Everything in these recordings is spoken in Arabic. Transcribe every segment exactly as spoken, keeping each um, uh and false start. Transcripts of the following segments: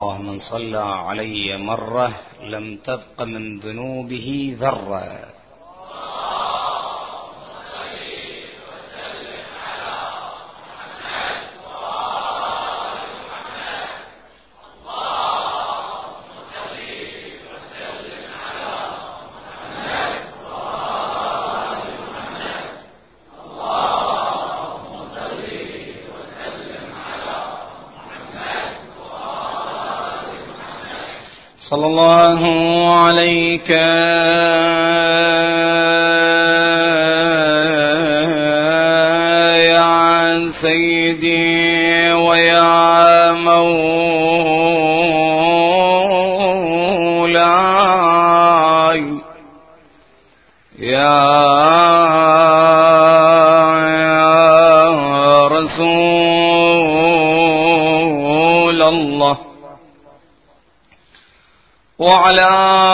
من صلى علي مرة لم تبق من ذنوبه ذرة. صلى الله عليك يا سيدي ويا مولاي يا رسول الله وعلى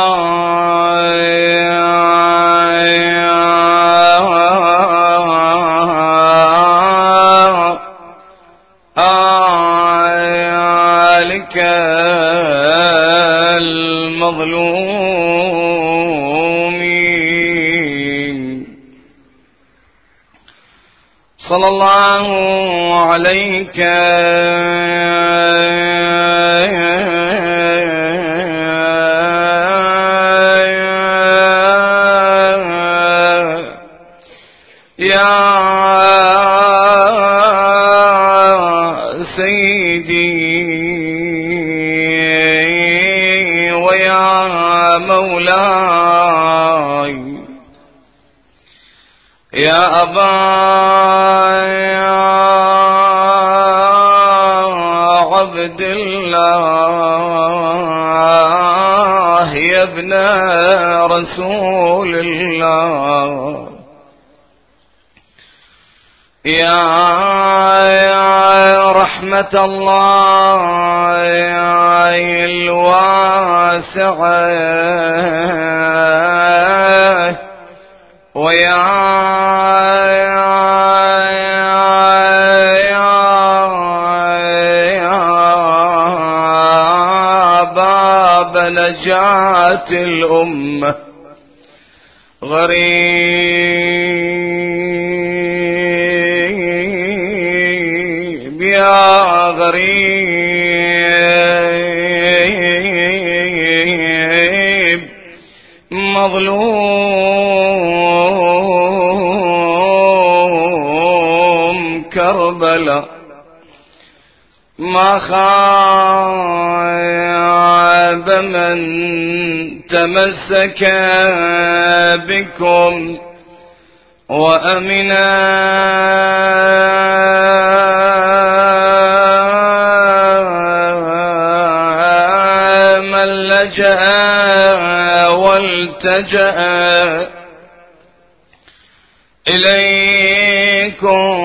آلك المظلومين صلى الله عليك يا سيدي ويا مولاي يا أبا عبد الله يا ابن رسول الله يا رحمة الله الواسعة ويا باب نجاة الأمة غريب يا غريب مظلوم كربلاء ما خاب من تمسك بكم وأمنا من لجأ والتجأ إليكم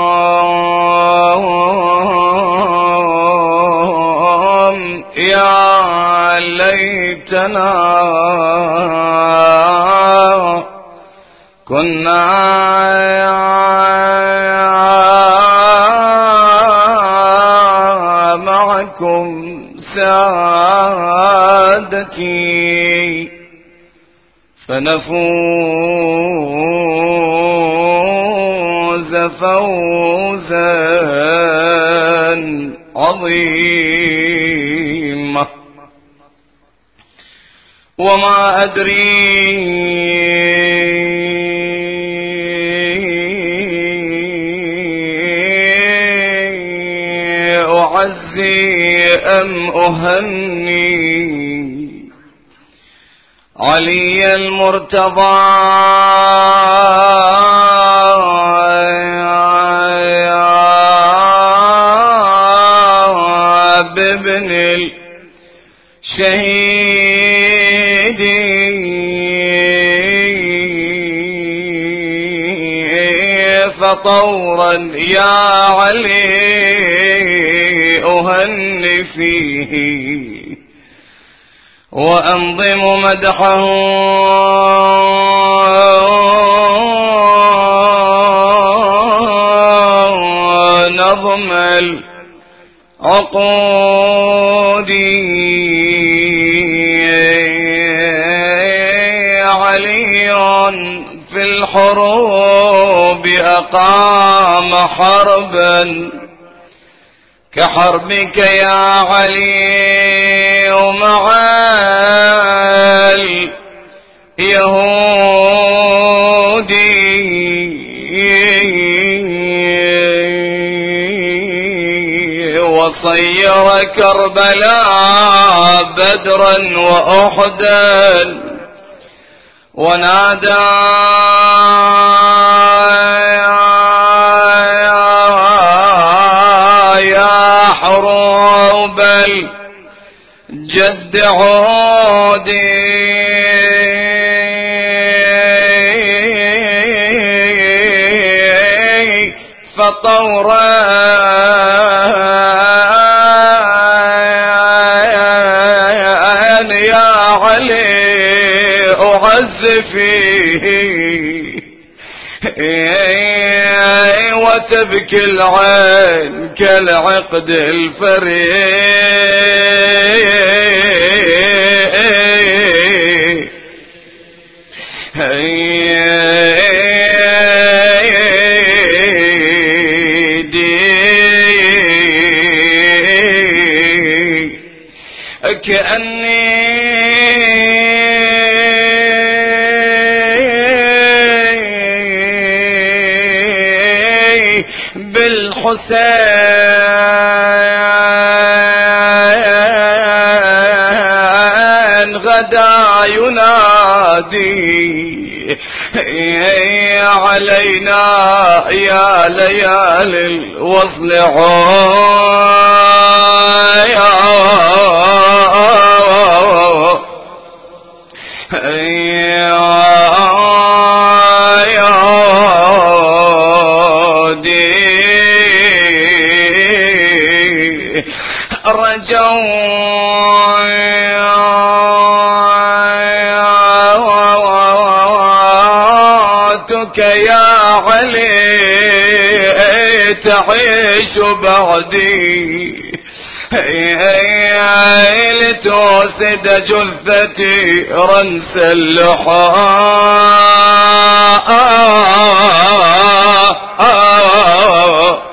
يا ليتنا كنا معكم سادتي فنفوز فوزا عظيما وما أدري أعزي أم أهني علي المرتضى بابن الشهيد فطورا يا علي أهني فيه وأنظم مدحه نظم عقودي علي في الحروب أقام حربا كحربك يا علي ومع اليهودي وصير كربلاء بدرا وأحدا ونادى يا حروب الجد عودي فطورا يا علي أعز فيه وتبكي العين كالعقد الفريق كأني بالحسين غدا ينادي علينا يا ليالي الوصل رجوتك يا علي تعيش بعدي لتوسد جثتي رنس اللحاء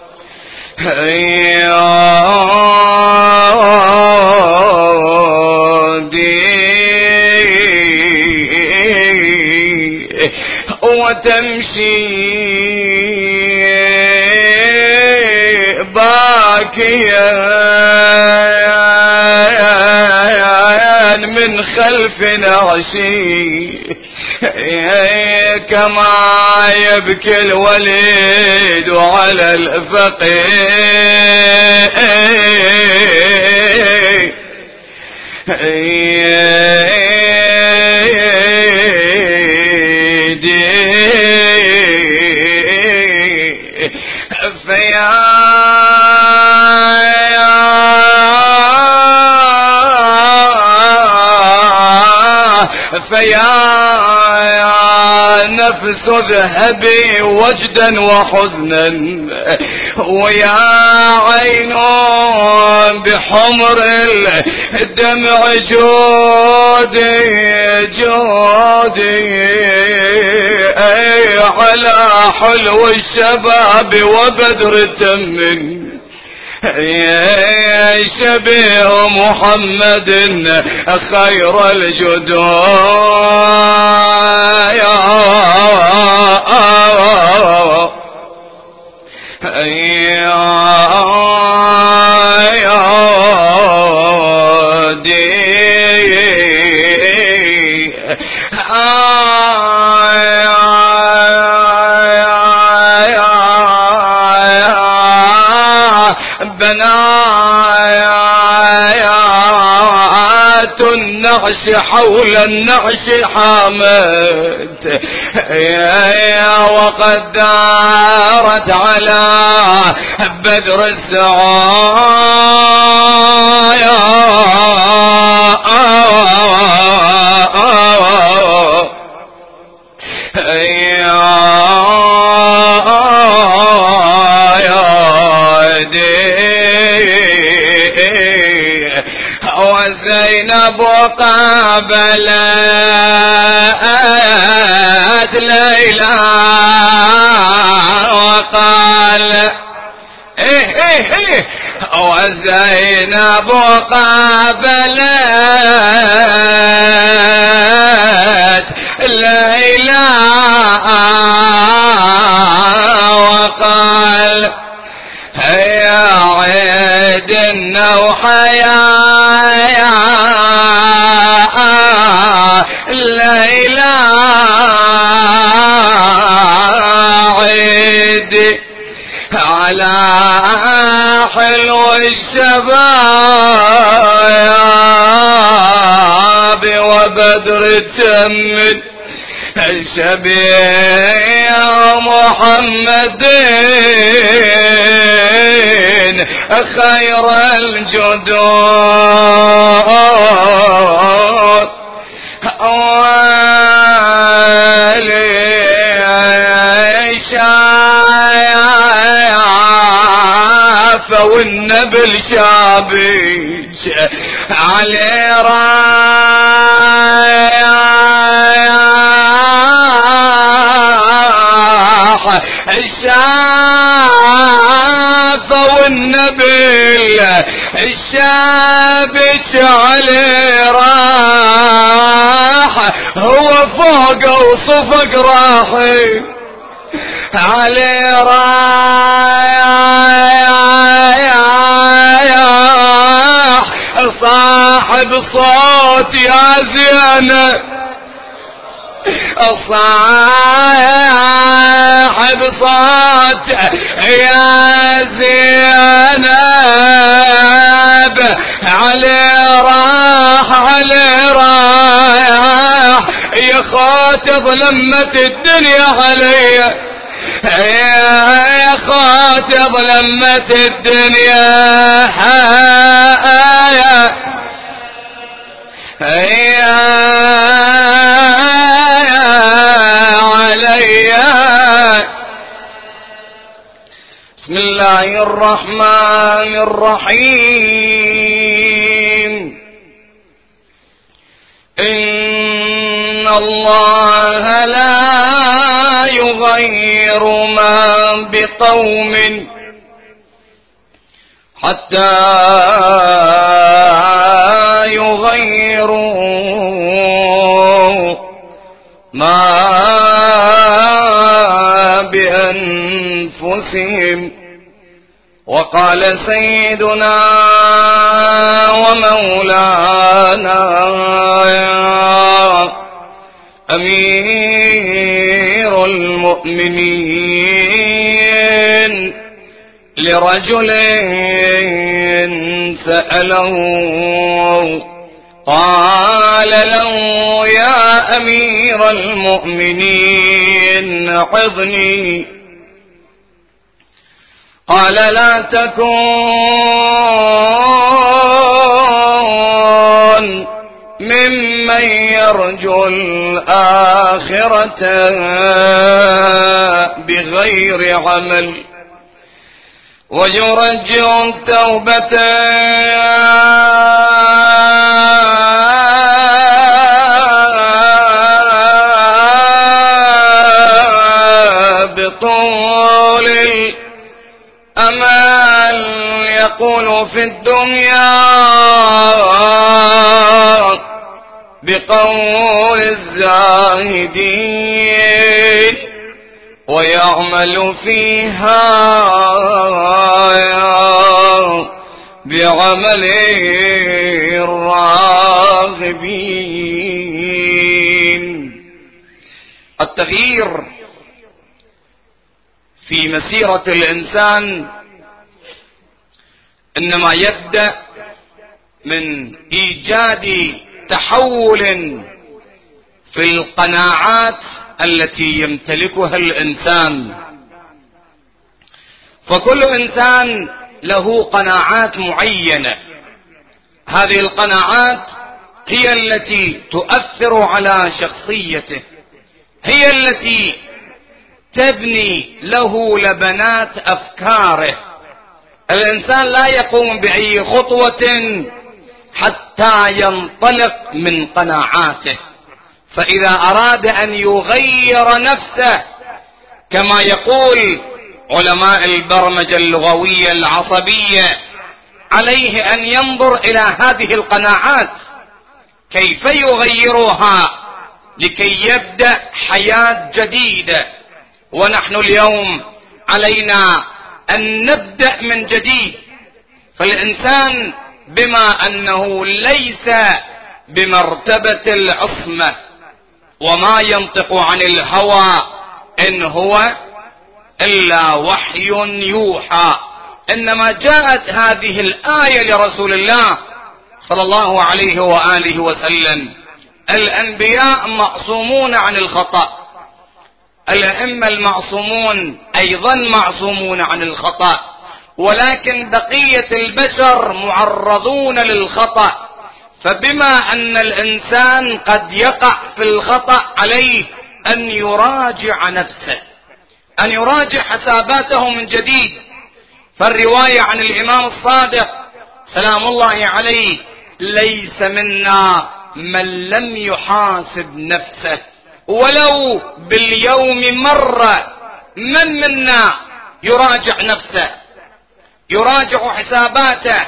وتمشي باكيا من خلف نعشي كما يبكي الوليد على الفقير فيا فيا نفس ذهبي وجدا وحزنا ويا عين بحمر الدمع جودي جودي أي على حلو الشباب وبدر تمن يا شبيه محمد خير الجدايا بنايات النعش حول النعش حامت وقد دارت على بدر السعايا يا دي وزينب قابلت ليلى وقال ايه ايه ايه وزينب قابلت ليلى وقال هيا عيد النوحة يا ليلى عيد على حلو الشباب وبدر تمت الشبيه محمدين خير الجدود ولي شايف والنبل شابج علي رايح الشاف والنبل الشابج علي راح هو فوق وصفق راحي علي رايح صاحب صوت يا زينب صاحب صوت يا زينب علي راح علي راح يا خاطب لمت الدنيا علي يا خاطب لمت الدنيا يا علي. بسم الله الرحمن الرحيم. إن الله لا يغير ما بقوم حتى يغيروا ما بأنفسهم. وقال سيدنا ومولانا أمير المؤمنين لرجل سأله قال له يا أمير المؤمنين عظني. قال لا تكن ممن يرجو الآخرة بغير عمل ويرجو التوبة بطول الأمل يقول في الدنيا بقول الزاهدين ويعمل فيها بعمل الراغبين. التغيير في مسيرة الإنسان إنما يبدأ من إيجاد تحول في القناعات التي يمتلكها الإنسان. فكل إنسان له قناعات معينة، هذه القناعات هي التي تؤثر على شخصيته، هي التي تبني له لبنات أفكاره. الإنسان لا يقوم بأي خطوة حتى ينطلق من قناعاته. فإذا أراد أن يغير نفسه كما يقول علماء البرمجة اللغوية العصبية، عليه أن ينظر إلى هذه القناعات كيف يغيرها لكي يبدأ حياة جديدة. ونحن اليوم علينا أن نبدأ من جديد. فالإنسان بما أنه ليس بمرتبة العصمة وما ينطق عن الهوى إن هو إلا وحي يوحى، إنما جاءت هذه الآية لرسول الله صلى الله عليه وآله وسلم: الأنبياء معصومون عن الخطأ، الأئمة المعصومون أيضا معصومون عن الخطأ، ولكن بقية البشر معرضون للخطأ. فبما أن الإنسان قد يقع في الخطأ عليه أن يراجع نفسه، أن يراجع حساباته من جديد. فالرواية عن الإمام الصادق سلام الله عليه: ليس منا من لم يحاسب نفسه ولو باليوم مرة. من منا يراجع نفسه، يراجع حساباته،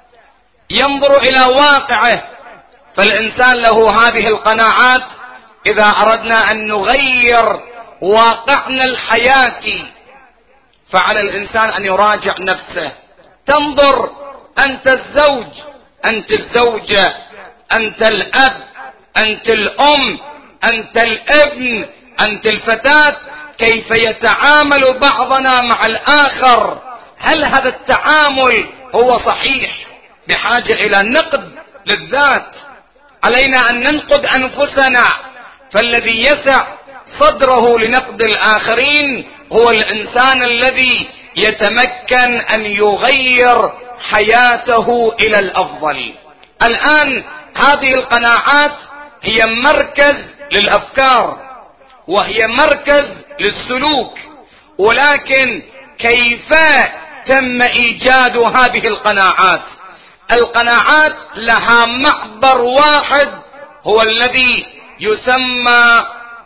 ينظر إلى واقعه؟ فالإنسان له هذه القناعات. إذا أردنا أن نغير واقعنا الحياتي فعلى الإنسان أن يراجع نفسه. تنظر أنت الزوج، أنت الزوجة، أنت الأب، أنت الأم، أنت الابن، أنت الفتاة، كيف يتعامل بعضنا مع الآخر؟ هل هذا التعامل هو صحيح؟ بحاجة إلى نقد للذات. علينا أن ننقد أنفسنا. فالذي يسع صدره لنقد الآخرين هو الإنسان الذي يتمكن أن يغير حياته إلى الأفضل. الآن هذه القناعات هي مركز للأفكار وهي مركز للسلوك، ولكن كيف تم إيجاد هذه القناعات؟ القناعات لها محبر واحد هو الذي يسمى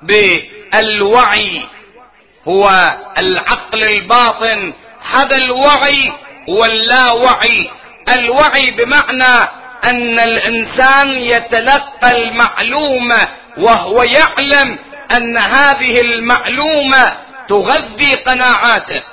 بالوعي، هو العقل الباطن. هذا الوعي واللاوعي. الوعي بمعنى أن الإنسان يتلقى المعلومة وهو يعلم أن هذه المعلومة تغذي قناعاته.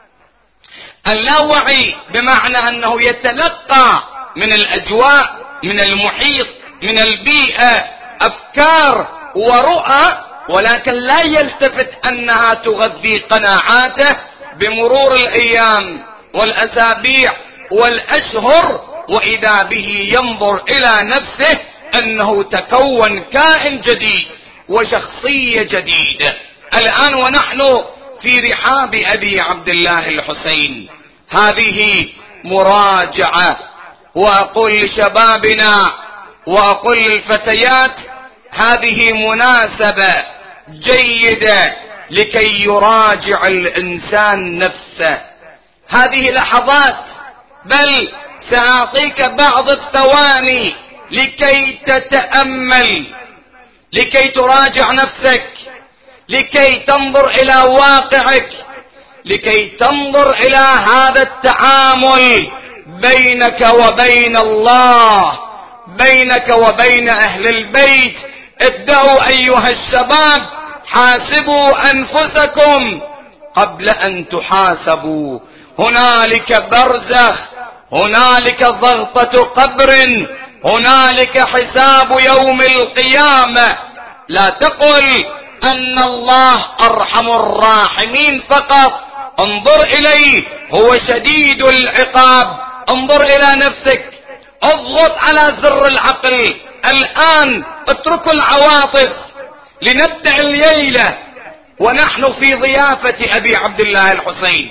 اللاوعي بمعنى أنه يتلقى من الأجواء، من المحيط، من البيئة أفكار ورؤى، ولكن لا يلتفت أنها تغذي قناعاته. بمرور الأيام والأسابيع والأشهر وإذا به ينظر إلى نفسه أنه تكون كائن جديد وشخصية جديدة. الآن ونحن في رحاب أبي عبد الله الحسين هذه مراجعة. وأقول لشبابنا وأقول للفتيات: هذه مناسبة جيدة لكي يراجع الإنسان نفسه. هذه لحظات، بل سأعطيك بعض الثواني لكي تتأمل، لكي تراجع نفسك، لكي تنظر إلى واقعك، لكي تنظر إلى هذا التعامل بينك وبين الله، بينك وبين أهل البيت. ابدأوا أيها الشباب، حاسبوا أنفسكم قبل أن تحاسبوا. هنالك برزخ، هنالك ضغطة قبر، هنالك حساب يوم القيامة. لا تقل أن الله أرحم الراحمين فقط، انظر إليه، هو شديد العقاب. انظر إلى نفسك، اضغط على زر العقل الآن، اتركوا العواطف. لنبدأ الليلة ونحن في ضيافة أبي عبد الله الحسين،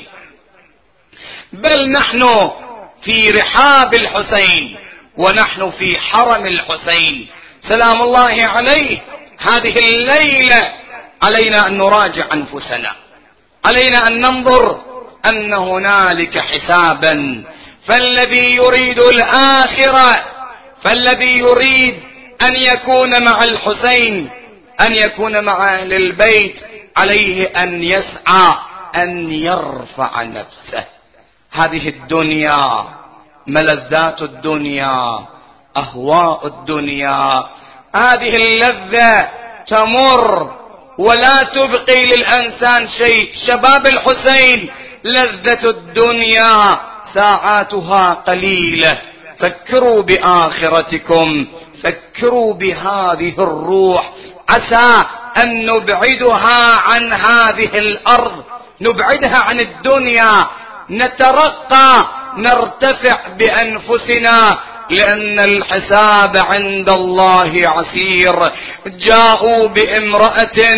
بل نحن في رحاب الحسين ونحن في حرم الحسين سلام الله عليه. هذه الليلة علينا أن نراجع أنفسنا، علينا أن ننظر أن هنالك حسابا. فالذي يريد الآخرة فالذي يريد أن يكون مع الحسين، أن يكون مع أهل البيت، عليه أن يسعى أن يرفع نفسه. هذه الدنيا، ملذات الدنيا، أهواء الدنيا، هذه اللذة تمر ولا تبقي للإنسان شيء. شباب الحسين، لذة الدنيا ساعاتها قليلة، فكروا بآخرتكم، فكروا بهذه الروح، عسى أن نبعدها عن هذه الأرض، نبعدها عن الدنيا، نترقى، نرتفع بأنفسنا، لأن الحساب عند الله عسير. جاءوا بامرأة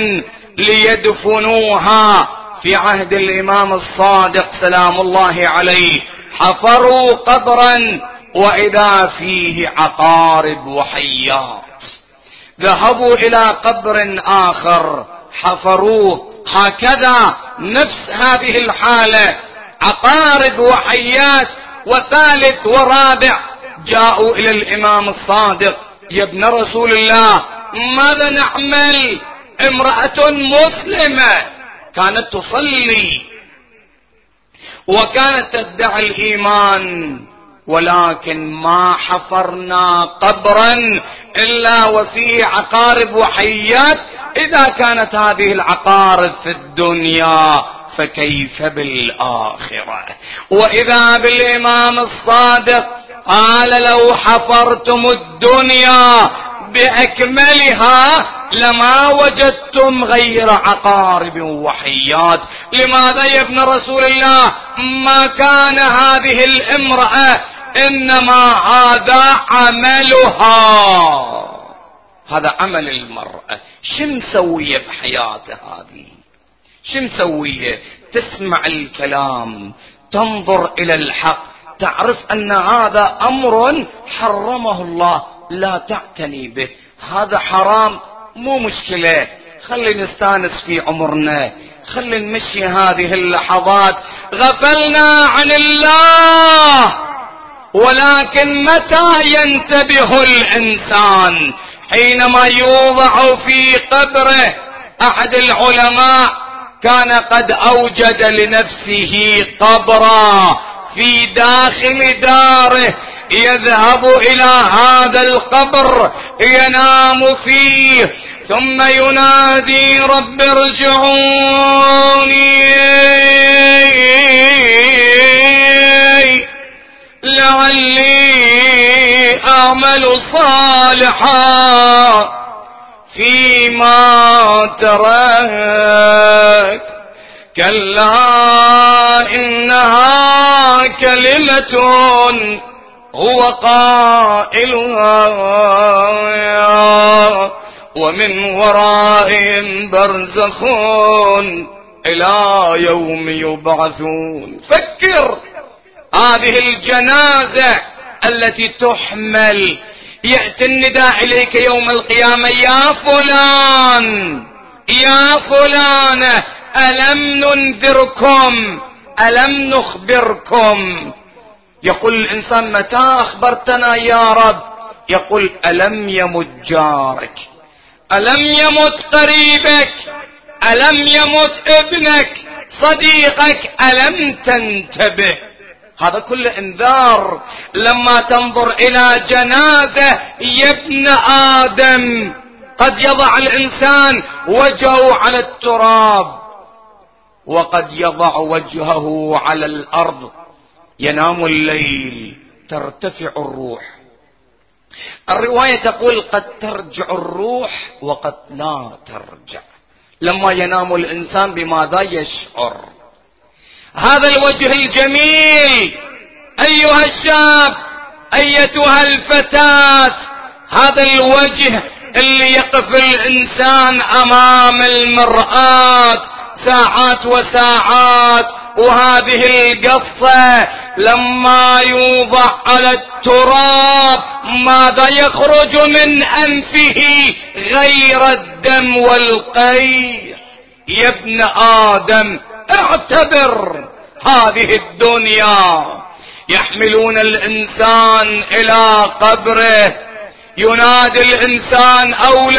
ليدفنوها في عهد الإمام الصادق سلام الله عليه، حفروا قبرا وإذا فيه عقارب وحيات. ذهبوا إلى قبر آخر حفروه، هكذا نفس هذه الحالة، عقارب وحيات. وثالث ورابع جاءوا إلى الإمام الصادق: يا ابن رسول الله، ماذا نعمل؟ امرأة مسلمة كانت تصلي وكانت تدعي الإيمان، ولكن ما حفرنا قبرا إلا وفيه عقارب وحيات. إذا كانت هذه العقارب في الدنيا فكيف بالآخرة؟ وإذا بالإمام الصادق قال: لو حفرتم الدنيا بأكملها لما وجدتم غير عقارب وحيات. لماذا يا ابن رسول الله؟ ما كان هذه الامرأة، إنما هذا عملها، هذا عمل المرأة. شو مسوية بحياتها هذه؟ شو مسوية؟ تسمع الكلام، تنظر إلى الحق، تعرف أن هذا أمر حرمه الله، لا تعتني به، هذا حرام، مو مشكلة، خلي نستانس في عمرنا، خلي نمشي هذه اللحظات. غفلنا عن الله. ولكن متى ينتبه الإنسان؟ حينما يوضع في قبره. أحد العلماء كان قد أوجد لنفسه قبرا في داخل داره، يذهب إلى هذا القبر ينام فيه، ثم ينادي: رب ارجعوني لعلي أعمل صالحا فيما ترك، كلا إنها كلمة هو قائلها ومن ورائهم برزخ إلى يوم يبعثون. فكر، هذه الجنازة التي تحمل، يأتي النداء إليك يوم القيامة: يا فلان، يا فلانة، ألم ننذركم؟ ألم نخبركم؟ يقول الإنسان: متى أخبرتنا يا رب؟ يقول: ألم يمت جارك؟ ألم يمت قريبك؟ ألم يمت ابنك صديقك؟ ألم تنتبه؟ هذا كله انذار. لما تنظر إلى جنازة يا ابن آدم، قد يضع الإنسان وجهه على التراب وقد يضع وجهه على الأرض، ينام الليل ترتفع الروح. الرواية تقول: قد ترجع الروح وقد لا ترجع. لما ينام الإنسان بماذا يشعر؟ هذا الوجه الجميل، أيها الشاب، أيتها الفتاة، هذا الوجه اللي يقف الإنسان أمام المرآة ساعات وساعات، وهذه القصة لما يوضع على التراب ماذا يخرج من أنفه غير الدم والقيح؟ يا ابن آدم، اعتبر هذه الدنيا، يحملون الإنسان إلى قبره، ينادي الإنسان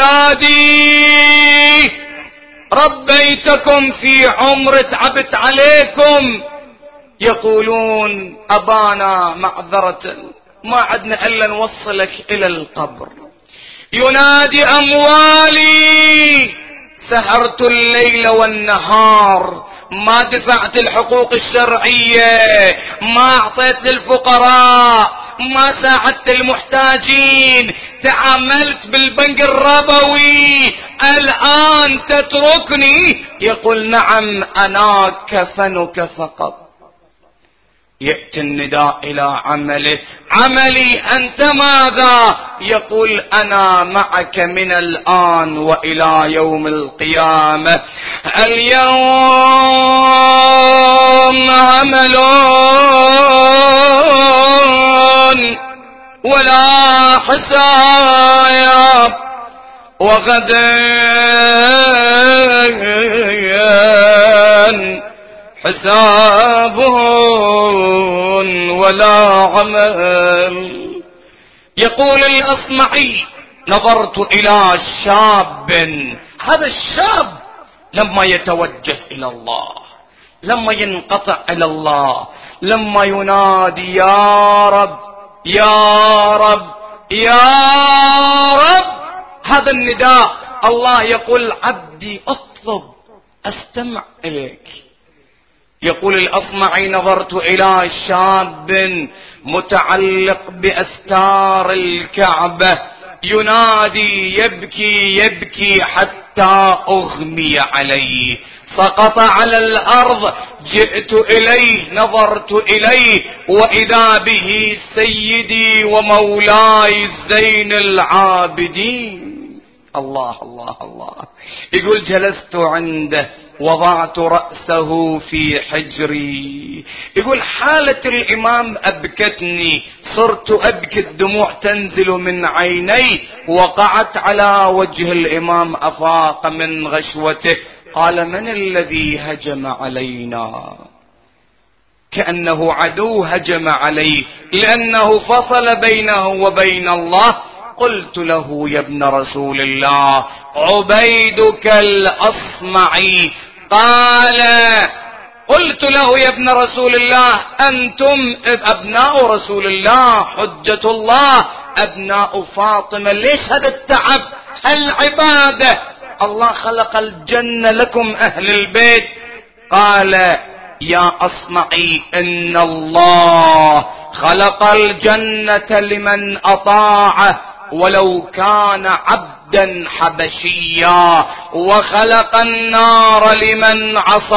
أولادي ربيتكم في عمر تعبت عليكم، يقولون أبانا معذرة ما عدنا إلا نوصلك إلى القبر. ينادي أموالي سهرت الليل والنهار، ما دفعت الحقوق الشرعية، ما أعطيت للفقراء، ما ساعدت المحتاجين، تعاملت بالبنك الربوي، الآن تتركني؟ يقول نعم أنا كفنك فقط. يأتي النداء إلى عمله، عملي أنت ماذا؟ يقول أنا معك من الآن وإلى يوم القيامة. اليوم عمل ولا حساب، وغدا حساب ولا عمل. يقول الأصمعي نظرت إلى شاب، هذا الشاب لما يتوجه إلى الله، لما ينقطع إلى الله، لما ينادي يا رب يا رب يا رب، هذا النداء الله يقول عبدي اطلب استمع إليك. يقول الأصمعي نظرت إلى شاب متعلق بأستار الكعبة ينادي يبكي يبكي حتى أغمي عليه، سقط على الأرض، جئت إليه نظرت إليه وإذا به سيدي ومولاي زين العابدين. الله الله الله. يقول جلست عنده وضعت رأسه في حجري. يقول حالة الإمام أبكتني، صرت أبكي الدموع تنزل من عيني، وقعت على وجه الإمام أفاق من غشوته. قال من الذي هجم علينا؟ كأنه عدو هجم عليه لأنه فصل بينه وبين الله. قلت له يا ابن رسول الله عبيدك الأصمعي. قال قلت له يا ابن رسول الله أنتم أبناء رسول الله حجة الله أبناء فاطمة، ليش هذا التعب العبادة؟ الله خلق الجنة لكم أهل البيت. قال يا أصمعي إن الله خلق الجنة لمن أطاعه ولو كان عبدا حبشيا، وخلق النار لمن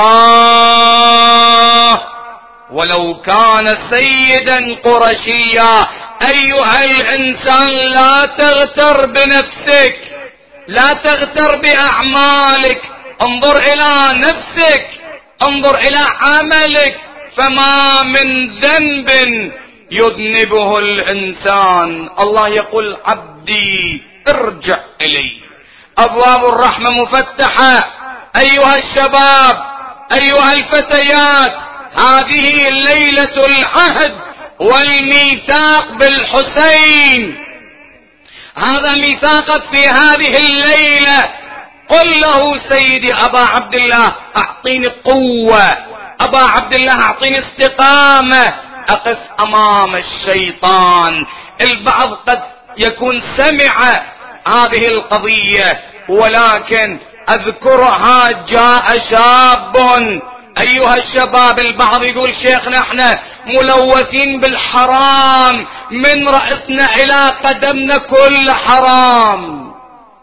عصاه ولو كان سيدا قرشيا. أيها الإنسان لا تغتر بنفسك، لا تغتر بأعمالك، انظر إلى نفسك، انظر إلى عملك، فما من ذنب يذنبه الإنسان. الله يقول عبدي ارجع إلي. أبواب الرحمة مفتحة. أيها الشباب أيها الفتيات، هذه ليلة العهد والميثاق بالحسين، هذا ميثاقك في هذه الليلة. قل له سيدي أبا عبد الله أعطيني قوة، أبا عبد الله أعطيني استقامة، أقف أمام الشيطان. البعض قد يكون سمع هذه القضية، ولكن أذكرها جاء شاب. أيها الشباب، البعض يقول شيخنا احنا ملوثين بالحرام، من رأسنا إلى قدمنا كل حرام.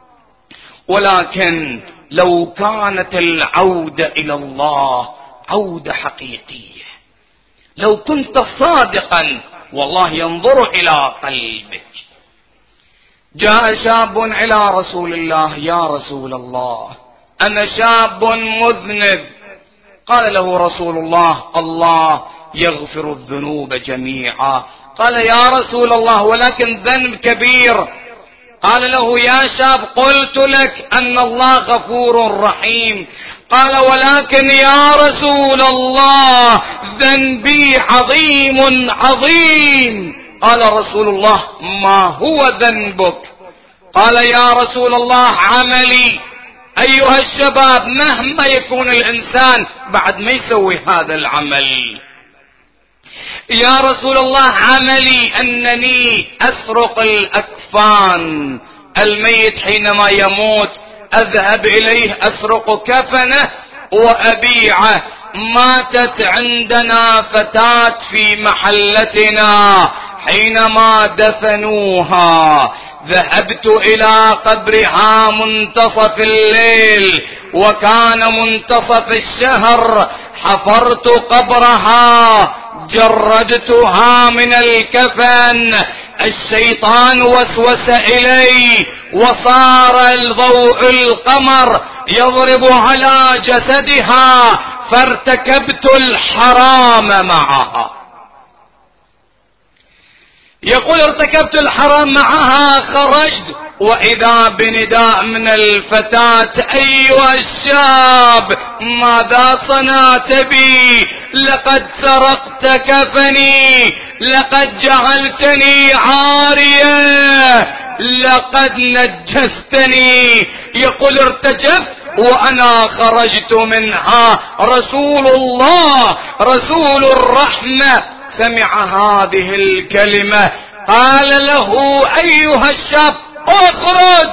ولكن لو كانت العودة إلى الله عودة حقيقية، لو كنت صادقا والله ينظر إلى قلبك. جاء شاب إلى رسول الله يا رسول الله أنا شاب مذنب. قال له رسول الله الله يغفر الذنوب جميعا. قال يا رسول الله ولكن ذنب كبير. قال له يا شاب قلت لك أن الله غفور رحيم. قال ولكن يا رسول الله ذنبي عظيم عظيم. قال رسول الله ما هو ذنبك؟ قال يا رسول الله عملي. أيها الشباب مهما يكون الإنسان بعد ما يسوي هذا العمل. يا رسول الله عملي أنني أسرق الأكفان، الميت حينما يموت أذهب إليه أسرق كفنه وأبيعه. ماتت عندنا فتاة في محلتنا، حينما دفنوها ذهبت إلى قبرها منتصف الليل وكان منتصف الشهر، حفرت قبرها جردتها من الكفن. الشيطان وسوس إلي وصار الضوء القمر يضرب على جسدها فارتكبت الحرام معها. يقول ارتكبت الحرام معها، خرجت وإذا بنداء من الفتاة أيها الشاب ماذا صنعت بي؟ لقد سرقت كفني، لقد جعلتني عارية، لقد نجستني. يقول ارتجفت وأنا خرجت منها. رسول الله رسول الرحمة سمع هذه الكلمة قال له أيها الشاب اخرج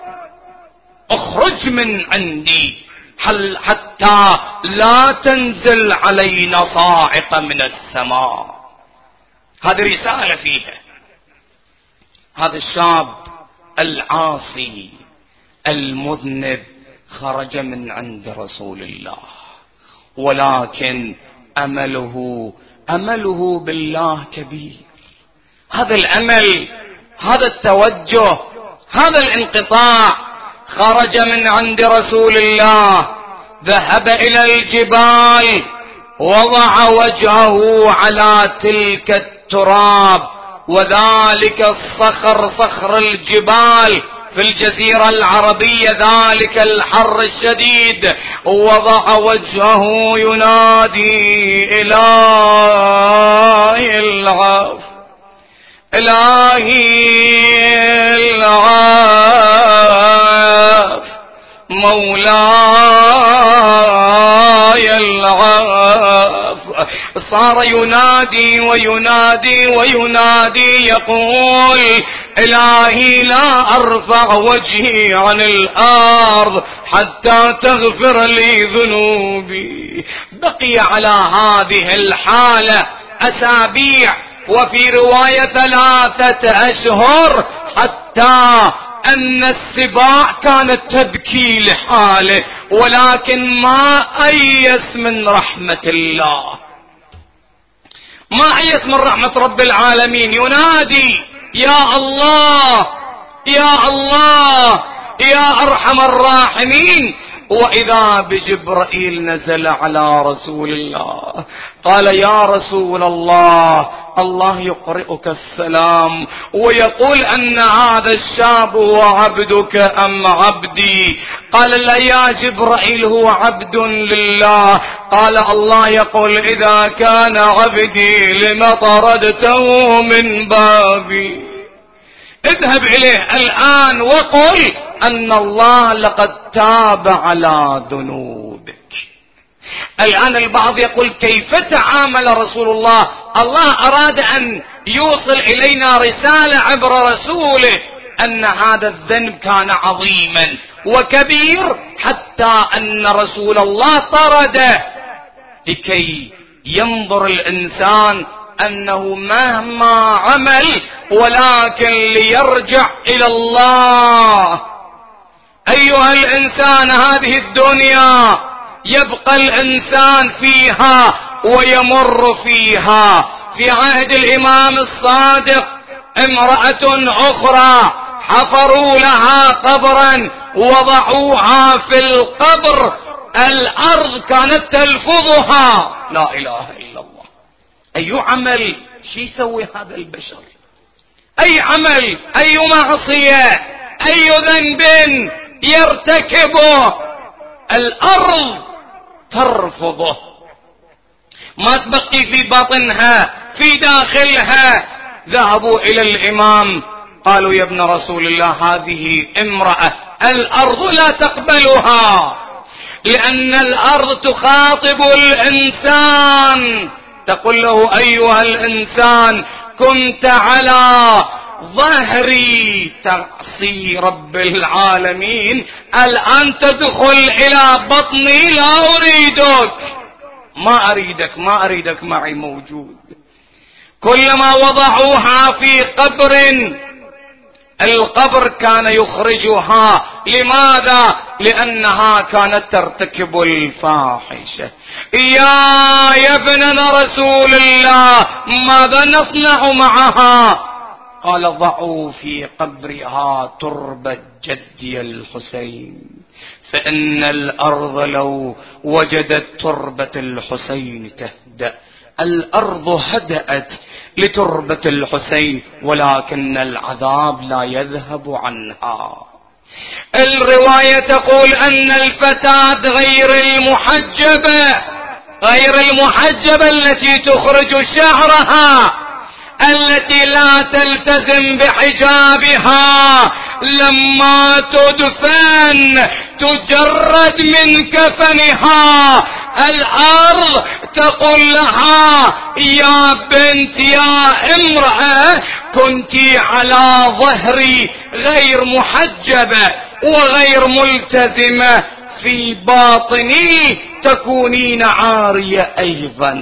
اخرج من عندي حتى لا تنزل علينا صاعقة من السماء. هذه رسالة فيها. هذا الشاب العاصي المذنب خرج من عند رسول الله، ولكن أمله أمله بالله كبير. هذا الأمل، هذا التوجه، هذا الانقطاع. خرج من عند رسول الله، ذهب إلى الجبال، وضع وجهه على تلك التراب، وذلك الصخر صخر الجبال في الجزيرة العربية، ذلك الحر الشديد، وضع وجهه ينادي إلهي العفو إلهي العفو مولاي العفو. صار ينادي وينادي وينادي يقول إلهي لا أرفع وجهي عن الأرض حتى تغفر لي ذنوبي. بقي على هذه الحالة أسابيع، وفي رواية ثلاثة أشهر، حتى أن السباع كانت تبكي لحاله، ولكن ما أيس من رحمة الله، ما أيس من رحمة رب العالمين. ينادي يا الله يا الله يا أرحم الراحمين. وإذا بجبرائيل نزل على رسول الله قال يا رسول الله الله يقرئك السلام ويقول أن هذا الشاب هو عبدك أم عبدي؟ قال لا يا جبرائيل هو عبد لله. قال الله يقول إذا كان عبدي لما طردته من بابي؟ اذهب إليه الآن وقل أن الله لقد تاب على ذنوبك. الآن البعض يقول كيف تعامل رسول الله؟ الله أراد أن يوصل إلينا رسالة عبر رسوله أن هذا الذنب كان عظيما وكبير، حتى أن رسول الله طرده لكي ينظر الإنسان أنه مهما عمل ولكن ليرجع إلى الله. أيها الإنسان هذه الدنيا يبقى الإنسان فيها ويمر فيها. في عهد الإمام الصادق امرأة أخرى حفروا لها قبرا وضعوها في القبر، الأرض كانت تلفظها. لا إله إلا الله. أي عمل شي يسوي هذا البشر؟ أي عمل، أي معصية أي ذنب يرتكبه الأرض ترفضه، ما تبقي في بطنها في داخلها. ذهبوا إلى الإمام قالوا يا ابن رسول الله هذه امرأة الأرض لا تقبلها، لأن الأرض تخاطب الإنسان تقول له أيها الإنسان كنت على ظهري تعصي رب العالمين، الآن تدخل إلى بطني لا أريدك، ما أريدك ما أريدك معي موجود. كلما وضعوها في قبر القبر كان يخرجها. لماذا؟ لأنها كانت ترتكب الفاحشة. يا يا ابن رسول الله ماذا نصنع معها؟ قال ضعوا في قبرها تربة جدي الحسين، فإن الأرض لو وجدت تربة الحسين تهدأ. الأرض هدأت لتربة الحسين ولكن العذاب لا يذهب عنها. الرواية تقول أن الفتاة غير المحجبة غير المحجبة التي تخرج شعرها، التي لا تلتزم بحجابها، لما تدفن تجرد من كفنها الأرض تقول لها يا بنت يا امرأة كنت على ظهري غير محجبة وغير ملتزمة، في باطني تكونين عارية أيضا.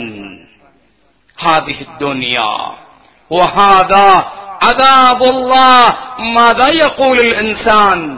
هذه الدنيا وهذا عذاب الله. ماذا يقول الإنسان؟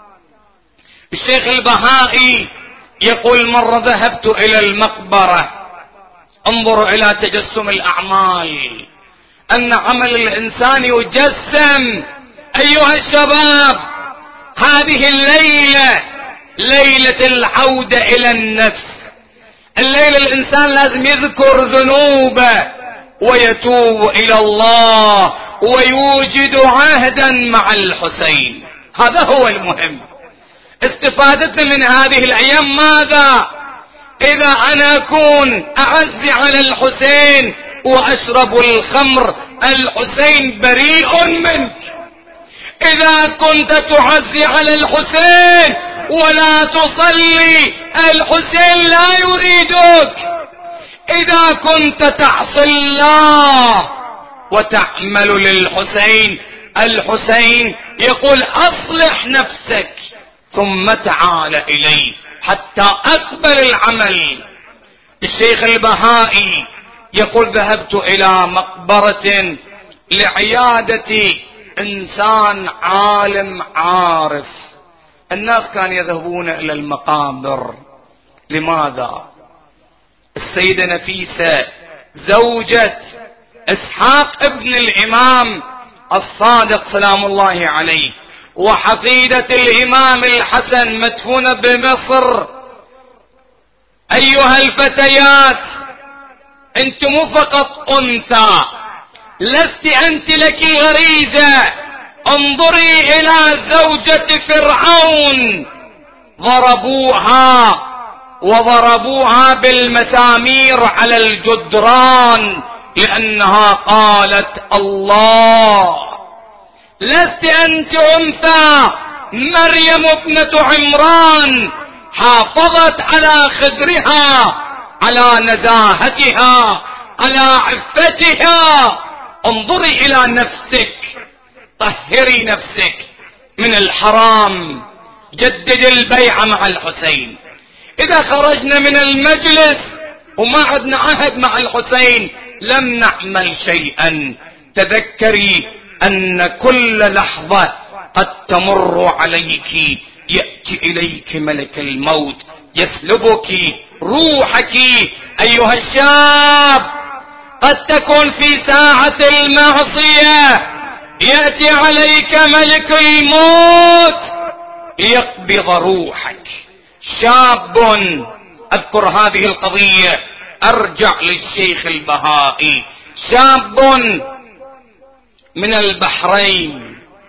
الشيخ البهائي يقول مرة ذهبت إلى المقبرة انظروا إلى تجسم الأعمال، أن عمل الإنسان يجسم. أيها الشباب هذه الليلة ليلة العودة إلى النفس، الليلة الإنسان لازم يذكر ذنوبه ويتوب إلى الله ويوجد عهدا مع الحسين. هذا هو المهم. استفادتنا من هذه الأيام ماذا؟ إذا أنا أكون أعز على الحسين وأشرب الخمر الحسين بريء منك. إذا كنت تعز على الحسين ولا تصلي الحسين لا يريدك. إذا كنت تعصي الله وتعمل للحسين الحسين يقول أصلح نفسك ثم تعال إلي حتى أقبل العمل. الشيخ البهائي يقول ذهبت إلى مقبرة لعيادة إنسان عالم عارف. الناس كانوا يذهبون إلى المقابر. لماذا؟ السيدة نفيسة زوجة إسحاق ابن الإمام الصادق سلام الله عليه وحفيدة الإمام الحسن مدفونة بمصر. أيها الفتيات أنت مو فقط أنثى، لست أنت لك غريزة. انظري إلى زوجة فرعون، ضربوها وضربوها بالمسامير على الجدران لأنها قالت الله. لست أنت أنثى. مريم ابنة عمران حافظت على خدرها، على نزاهتها، على عفتها. انظري إلى نفسك، طهري نفسك من الحرام، جدد البيعة مع الحسين. إذا خرجنا من المجلس وما عدنا عهد مع الحسين لم نعمل شيئا. تذكري أن كل لحظة قد تمر عليك يأتي إليك ملك الموت يسلبك روحك. أيها الشاب قد تكون في ساعة المعصية يأتي عليك ملك الموت ليقبض روحك. شاب، أذكر هذه القضية أرجع للشيخ البهائي، شاب من البحرين.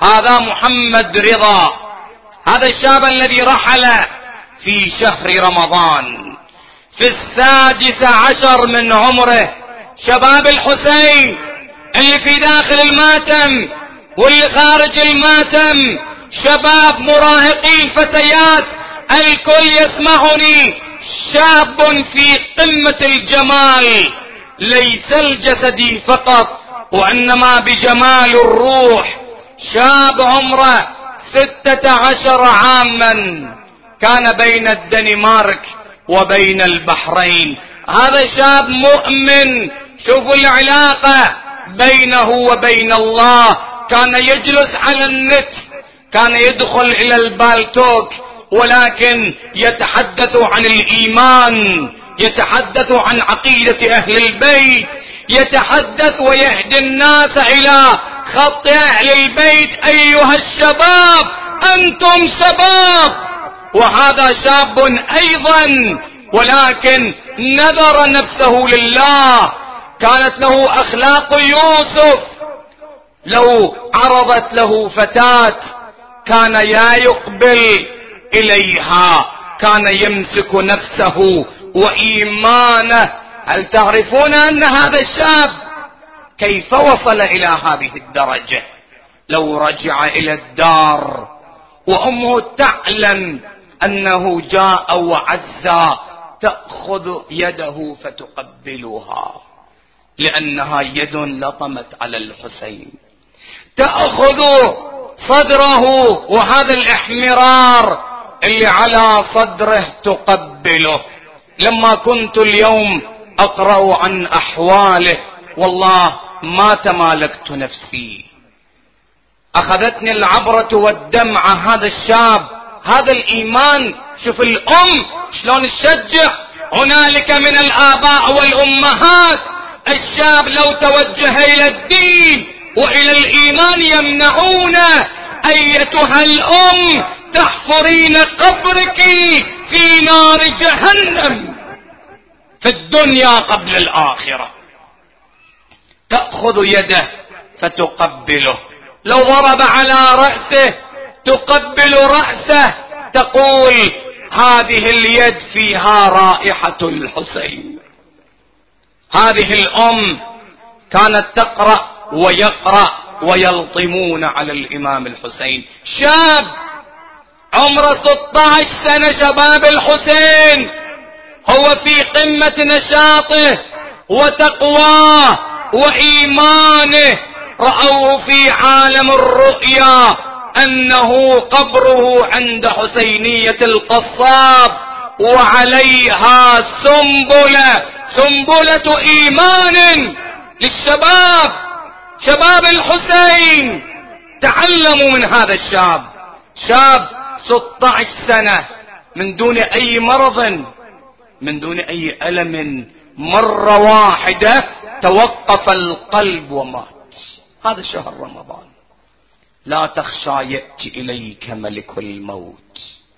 هذا محمد رضا، هذا الشاب الذي رحل في شهر رمضان في السادس عشر من عمره. شباب الحسين اللي في داخل الماتم واللي خارج الماتم، شباب مراهقين فتيات، الكل يسمعني، شاب في قمة الجمال، ليس الجسدي فقط وإنما بجمال الروح. شاب عمره ستة عشر عاما، كان بين الدنمارك وبين البحرين. هذا شاب مؤمن، شوفوا العلاقة بينه وبين الله. كان يجلس على النت، كان يدخل إلى البالتوك، ولكن يتحدث عن الإيمان، يتحدث عن عقيدة أهل البيت، يتحدث ويهدي الناس إلى خط أهل البيت. أيها الشباب أنتم شباب. وهذا شاب أيضا، ولكن نذر نفسه لله. كانت له أخلاق يوسف، لو عرضت له فتاة كان لا يقبل إليها، كان يمسك نفسه وإيمانه. هل تعرفون أن هذا الشاب كيف وصل إلى هذه الدرجة؟ لو رجع إلى الدار وأمه تعلم أنه جاء وعزى، تأخذ يده فتقبلها، لأنها يد لطمت على الحسين. تأخذ صدره وهذا الإحمرار اللي على صدره تقبله. لما كنت اليوم أقرأ عن أحواله والله ما تمالكت نفسي، أخذتني العبرة والدمعة. هذا الشاب، هذا الإيمان. شوف الأم شلون تشجع، هنالك من الآباء والأمهات الشاب لو توجه إلى الدين وإلى الإيمان يمنعونه. أيتها الأم تحفرين قبرك في نار جهنم في الدنيا قبل الآخرة. تأخذ يده فتقبله، لو ضرب على رأسه تقبل رأسه، تقول هذه اليد فيها رائحة الحسين. هذه الأم كانت تقرأ ويقرأ ويلطمون على الإمام الحسين. شاب عمره ستة عشر سنة، شباب الحسين، هو في قمة نشاطه وتقواه وإيمانه. رأوه في عالم الرؤيا أنه قبره عند حسينية القصاب وعليها سنبلة، سنبلة إيمان للشباب، شباب الحسين. تعلموا من هذا الشاب، شاب ستة عشر سنة، من دون أي مرض، من دون أي ألم، مرة واحدة توقف القلب ومات. هذا شهر رمضان. لا تخشى يأتي إليك ملك الموت.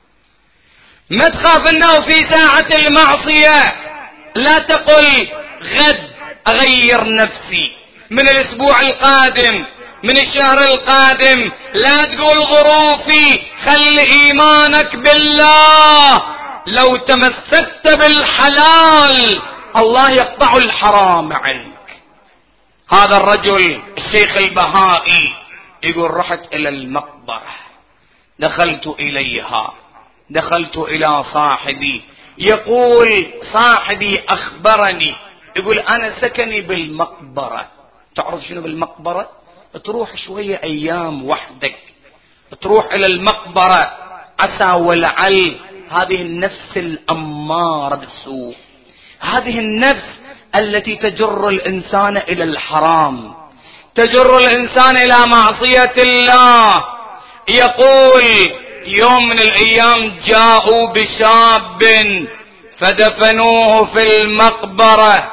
ما تخاف أنه في ساعة المعصية لا تقل غد أغير نفسي، من الأسبوع القادم، من الشهر القادم. لا تقول ظروفي، خلي إيمانك بالله. لو تمسكت بالحلال الله يقطع الحرام عنك. هذا الرجل الشيخ البهائي يقول رحت إلى المقبرة، دخلت إليها، دخلت إلى صاحبي، يقول صاحبي أخبرني، يقول أنا سكني بالمقبرة. تعرف شنو بالمقبرة؟ تروح شوية أيام وحدك، تروح إلى المقبرة، عسى ولعل هذه النفس الأمارة بالسوء، هذه النفس التي تجر الإنسان إلى الحرام، تجر الإنسان إلى معصية الله. يقول يوم من الأيام جاءوا بشاب فدفنوه في المقبرة،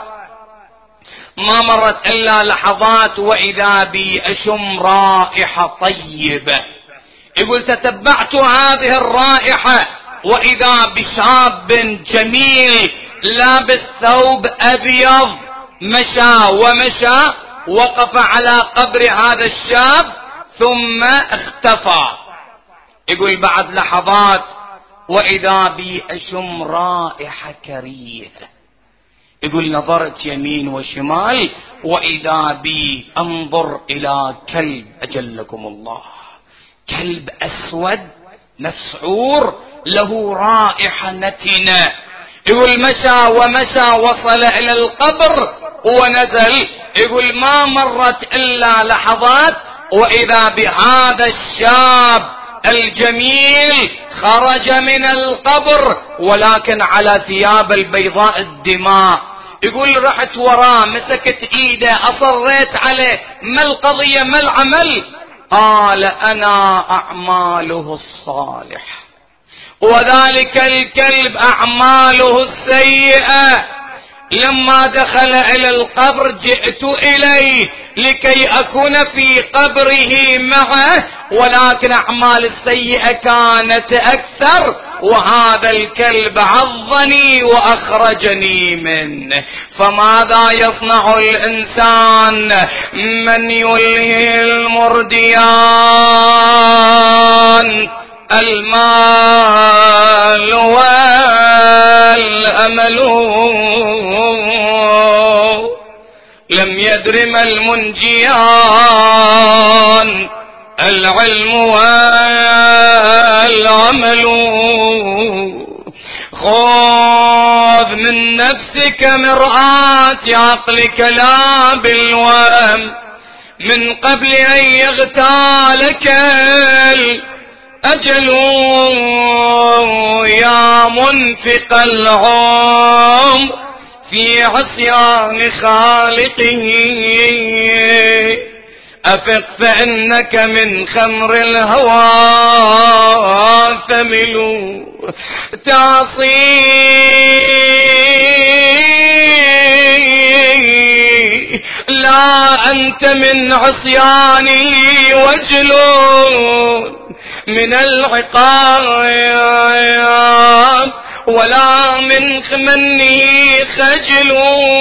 ما مرت إلا لحظات وإذا بي أشم رائحة طيبة. يقول تتبعت هذه الرائحة وإذا بشاب جميل لابس ثوب أبيض، مشى ومشى، وقف على قبر هذا الشاب ثم اختفى. يقول بعد لحظات وإذا بي أشم رائحة كريهة. يقول نظرت يمين وشمال وإذا بي أنظر إلى كلب أجلكم الله، كلب أسود مسعور له رائحة نتنة. يقول مشى ومشى وصل إلى القبر ونزل. يقول ما مرت إلا لحظات وإذا بهذا الشاب الجميل خرج من القبر ولكن على ثياب البيضاء الدماء. يقول رحت وراه مسكت ايده اصريت عليه، ما القضية ما العمل؟ قال انا اعماله الصالحة وذلك الكلب اعماله السيئة. لما دخل الى القبر جئت اليه لكي اكون في قبره معه، ولكن اعمال السيئة كانت اكثر وهذا الكلب عضني واخرجني منه. فماذا يصنع الانسان من يلهي المرديان المال والأمل لم يدر ما المنجيان العلم والعمل. خذ من نفسك مرآة عقلك لا بالوهم من قبل أن يغتالك أجل يا منفق العمر في عصيان خالقه. أفق فإنك من خمر الهوى ثمل تعصي لا أنت من عصيانه وجل من العقاب ولا من مني خجل.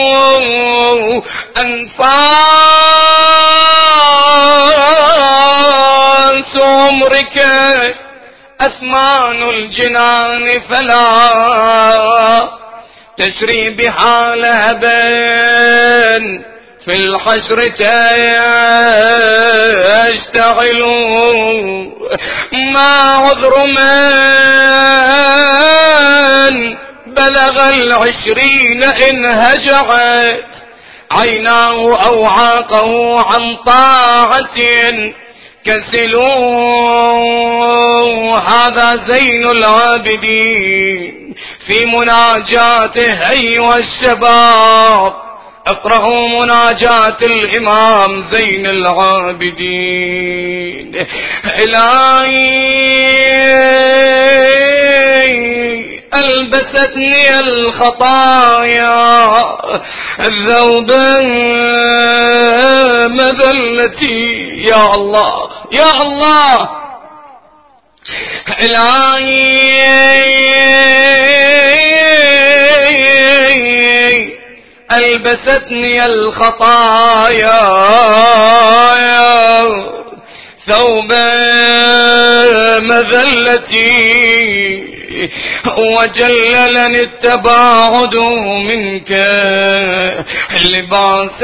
أنفاس عمرك أثمان الجنان فلا تشري بها لهبا في الحشر تشتغل. ما عذر من بلغ العشرين إن هجعت عيناه أو عاقه عن طاعة كسلوا. هذا زين العابدين في مناجاته أيها الشباب اقرأوا مناجاة الإمام زين العابدين. إلهي ألبستني الخطايا الذوب مذلتي يا الله يا الله. إلهي ألبستني الخطايا ثوب مذلتي وجللني التباعد منك لباس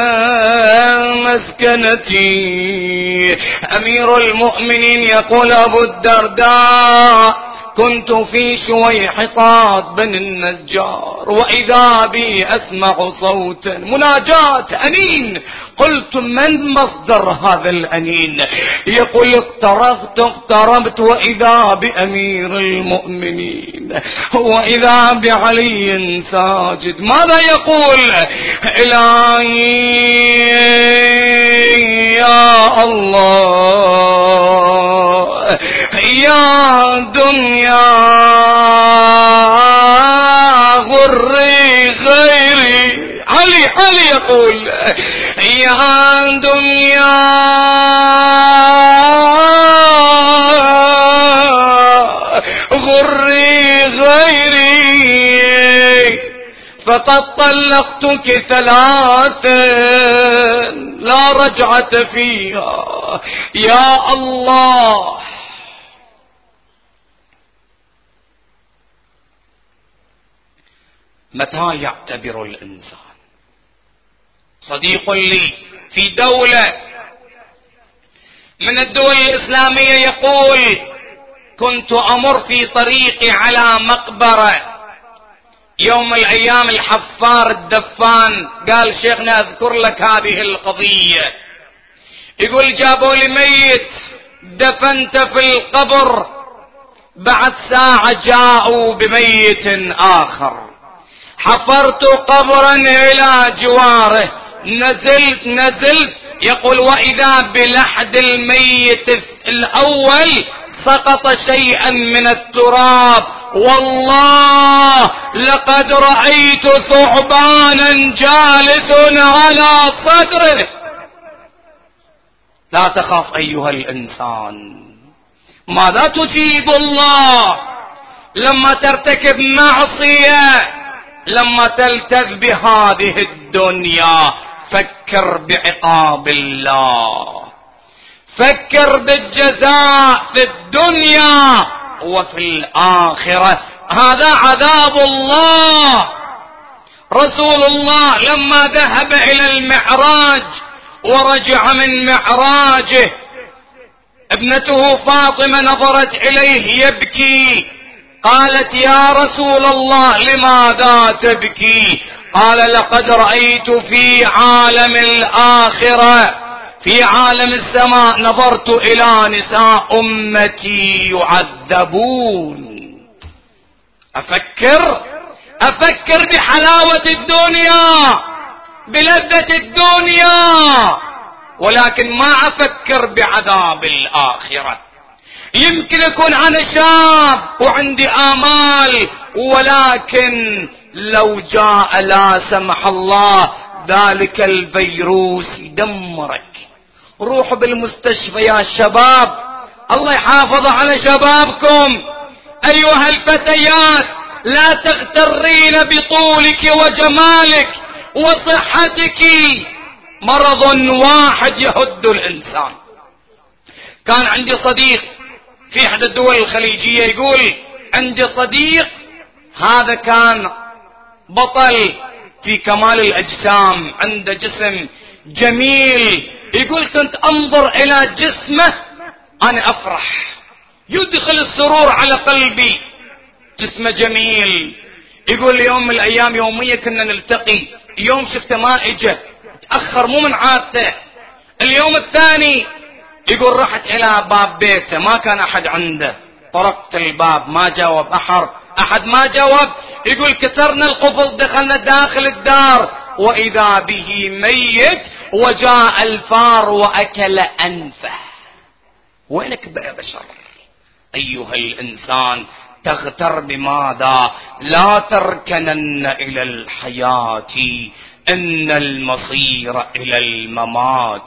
مسكنتي. أمير المؤمنين يقول أبو الدرداء كنت في شويحطات بن النجار وإذا بي أسمع صوتا مناجاة أنين. قلت من مصدر هذا الأنين؟ يقول اقتربت اقتربت وإذا بأمير المؤمنين وإذا بعلي ساجد. ماذا يقول؟ إلهي يا الله يا دنيا غري غيري. علي علي يقول يا دنيا غري غيري فقد طلقتك ثلاثا لا رجعة فيها. يا الله. متى يعتبر الإنسان؟ صديق لي في دولة من الدول الإسلامية يقول: كنت أمر في طريقي على مقبرة يوم من الأيام، الحفار الدفان قال: شيخنا أذكر لك هذه القضية. يقول: جابوا لي ميت دفنت في القبر، بعد ساعة جاءوا بميت آخر، حفرت قبرا إلى جواره، نزلت نزلت يقول: وإذا بلحد الميت الأول سقط شيئا من التراب، والله لقد رأيت ثعبانا جالس على صدره. لا تخاف أيها الإنسان. ماذا تجيب الله لما ترتكب معصية، لما تلتذ بهذه الدنيا؟ فكر بعقاب الله، فكر بالجزاء في الدنيا وفي الآخرة. هذا عذاب الله. رسول الله لما ذهب إلى المعراج ورجع من معراجه، ابنته فاطمة نظرت إليه يبكي، قالت: يا رسول الله لماذا تبكي؟ قال: لقد رأيت في عالم الآخرة، في عالم السماء، نظرت إلى نساء أمتي يعذبون. أفكر أفكر بحلاوة الدنيا، بلذة الدنيا، ولكن ما أفكر بعذاب الآخرة. يمكن يكون أنا شاب وعندي آمال، ولكن لو جاء لا سمح الله ذلك الفيروس يدمرك. روحوا بالمستشفى يا شباب، الله يحافظ على شبابكم. أيها الفتيات، لا تغترين بطولك وجمالك وصحتك، مرض واحد يهد الإنسان. كان عندي صديق في إحدى الدول الخليجية يقول: عندي صديق هذا كان بطل في كمال الأجسام، عنده جسم جميل. يقول: كنت أنظر إلى جسمه أنا أفرح، يدخل السرور على قلبي، جسمه جميل. يقول: يوم من الأيام يومية كنا نلتقي، يوم شفته ما إجا، تأخر مو من عادته. اليوم الثاني يقول: رحت إلى باب بيته ما كان أحد عنده، طرقت الباب ما جاوب أحد أحد ما جاوب. يقول: كسرنا القفل، دخلنا داخل الدار، وإذا به ميت، وجاء الفار وأكل أنفه. وينك بقى يا بشر؟ أيها الإنسان، تغتر بماذا؟ لا تركنن إلى الحياة، إن المصير إلى الممات.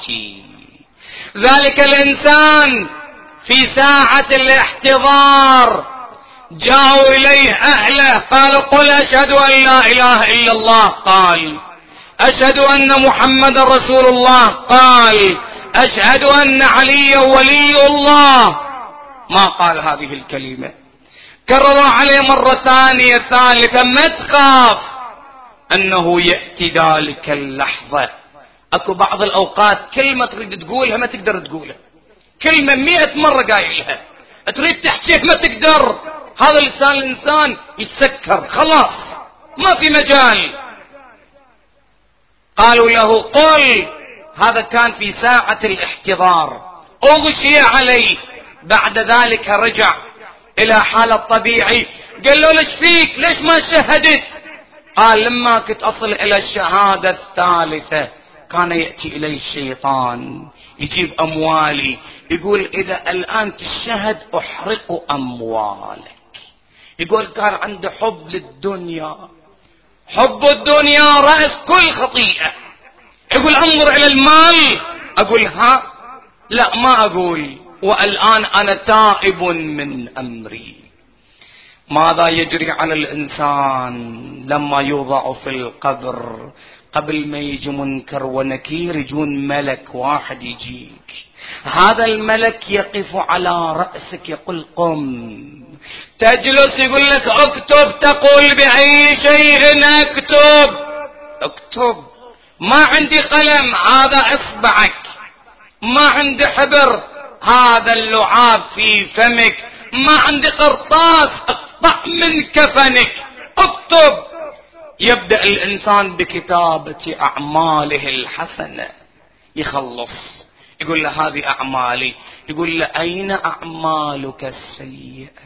ذلك الإنسان في ساعة الاحتضار جاءوا إليه أهله، قالوا: قل أشهد أن لا إله إلا الله. قال: أشهد أن محمد رسول الله. قال: أشهد أن علي ولي الله. ما قال هذه الكلمة. كرروا عليه مرة ثانية ثالثة: ما تخاف أنه يأتي ذلك اللحظة. أكو بعض الأوقات كلمة تريد تقولها ما تقدر تقولها، كلمة مئة مرة قايلها تريد تحكيها ما تقدر. هذا لسان الإنسان يتسكر، خلاص ما في مجال. قالوا له: قل. هذا كان في ساعة الاحتضار، أغشي عليه. بعد ذلك رجع إلى حالة الطبيعي. قال له: ليش فيك؟ ليش ما شهدت؟ قال: لما كنت أصل إلى الشهادة الثالثة كان يأتي إلي الشيطان يجيب أموالي، يقول: إذا الآن تشهد أحرق أموالك. يقول: كان عنده حب للدنيا، حب الدنيا رأس كل خطيئة. يقول: أنظر إلى المال، أقول ها لا ما أقول، والآن أنا تائب من أمري. ماذا يجري على الإنسان لما يوضع في القبر؟ قبل ما يجي منكر ونكير يجون ملك واحد يجيك، هذا الملك يقف على رأسك يقول قم، تجلس يقول لك اكتب، تقول بأي شيء اكتب، اكتب، ما عندي قلم، هذا اصبعك، ما عندي حبر، هذا اللعاب في فمك، ما عندي قرطاس، اقطع من كفنك، اكتب. يبدأ الإنسان بكتابة أعماله الحسنة، يخلص يقول له هذه أعمالي، يقول له أين أعمالك السيئة؟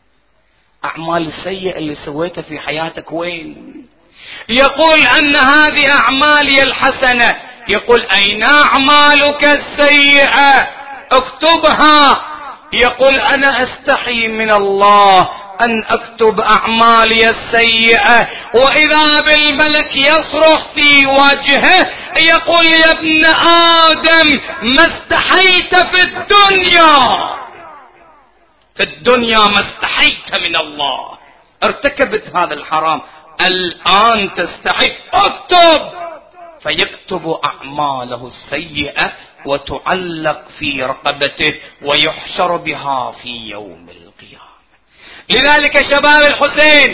أعمال السيئة اللي سويتها في حياتك وين؟ يقول أن هذه أعمالي الحسنة، يقول أين أعمالك السيئة؟ اكتبها. يقول أنا أستحي من الله أن أكتب أعمالي السيئة، وإذا بالملك يصرخ في وجهه يقول يا ابن آدم ما استحيت في الدنيا، في الدنيا ما استحيت من الله، ارتكبت هذا الحرام، الآن تستحي، اكتب. فيكتب أعماله السيئة وتعلق في رقبته ويحشر بها في يوم القيامة. لذلك شباب الحسين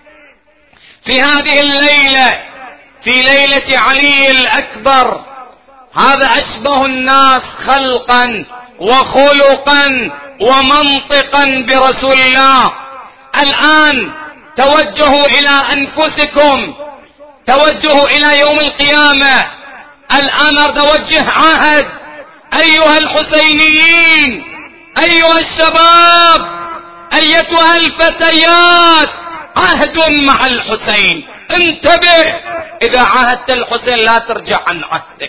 في هذه الليلة، في ليلة علي الأكبر، هذا أشبه الناس خلقا وخلقا ومنطقا برسول الله. الآن توجهوا إلى أنفسكم، توجهوا إلى يوم القيامة. الآن أريد أوجه عهد أيها الحسينيين، أيها الشباب، أيتها الفتيات، عهد مع الحسين، انتبه، إذا عاهدت الحسين لا ترجع عن عهدك،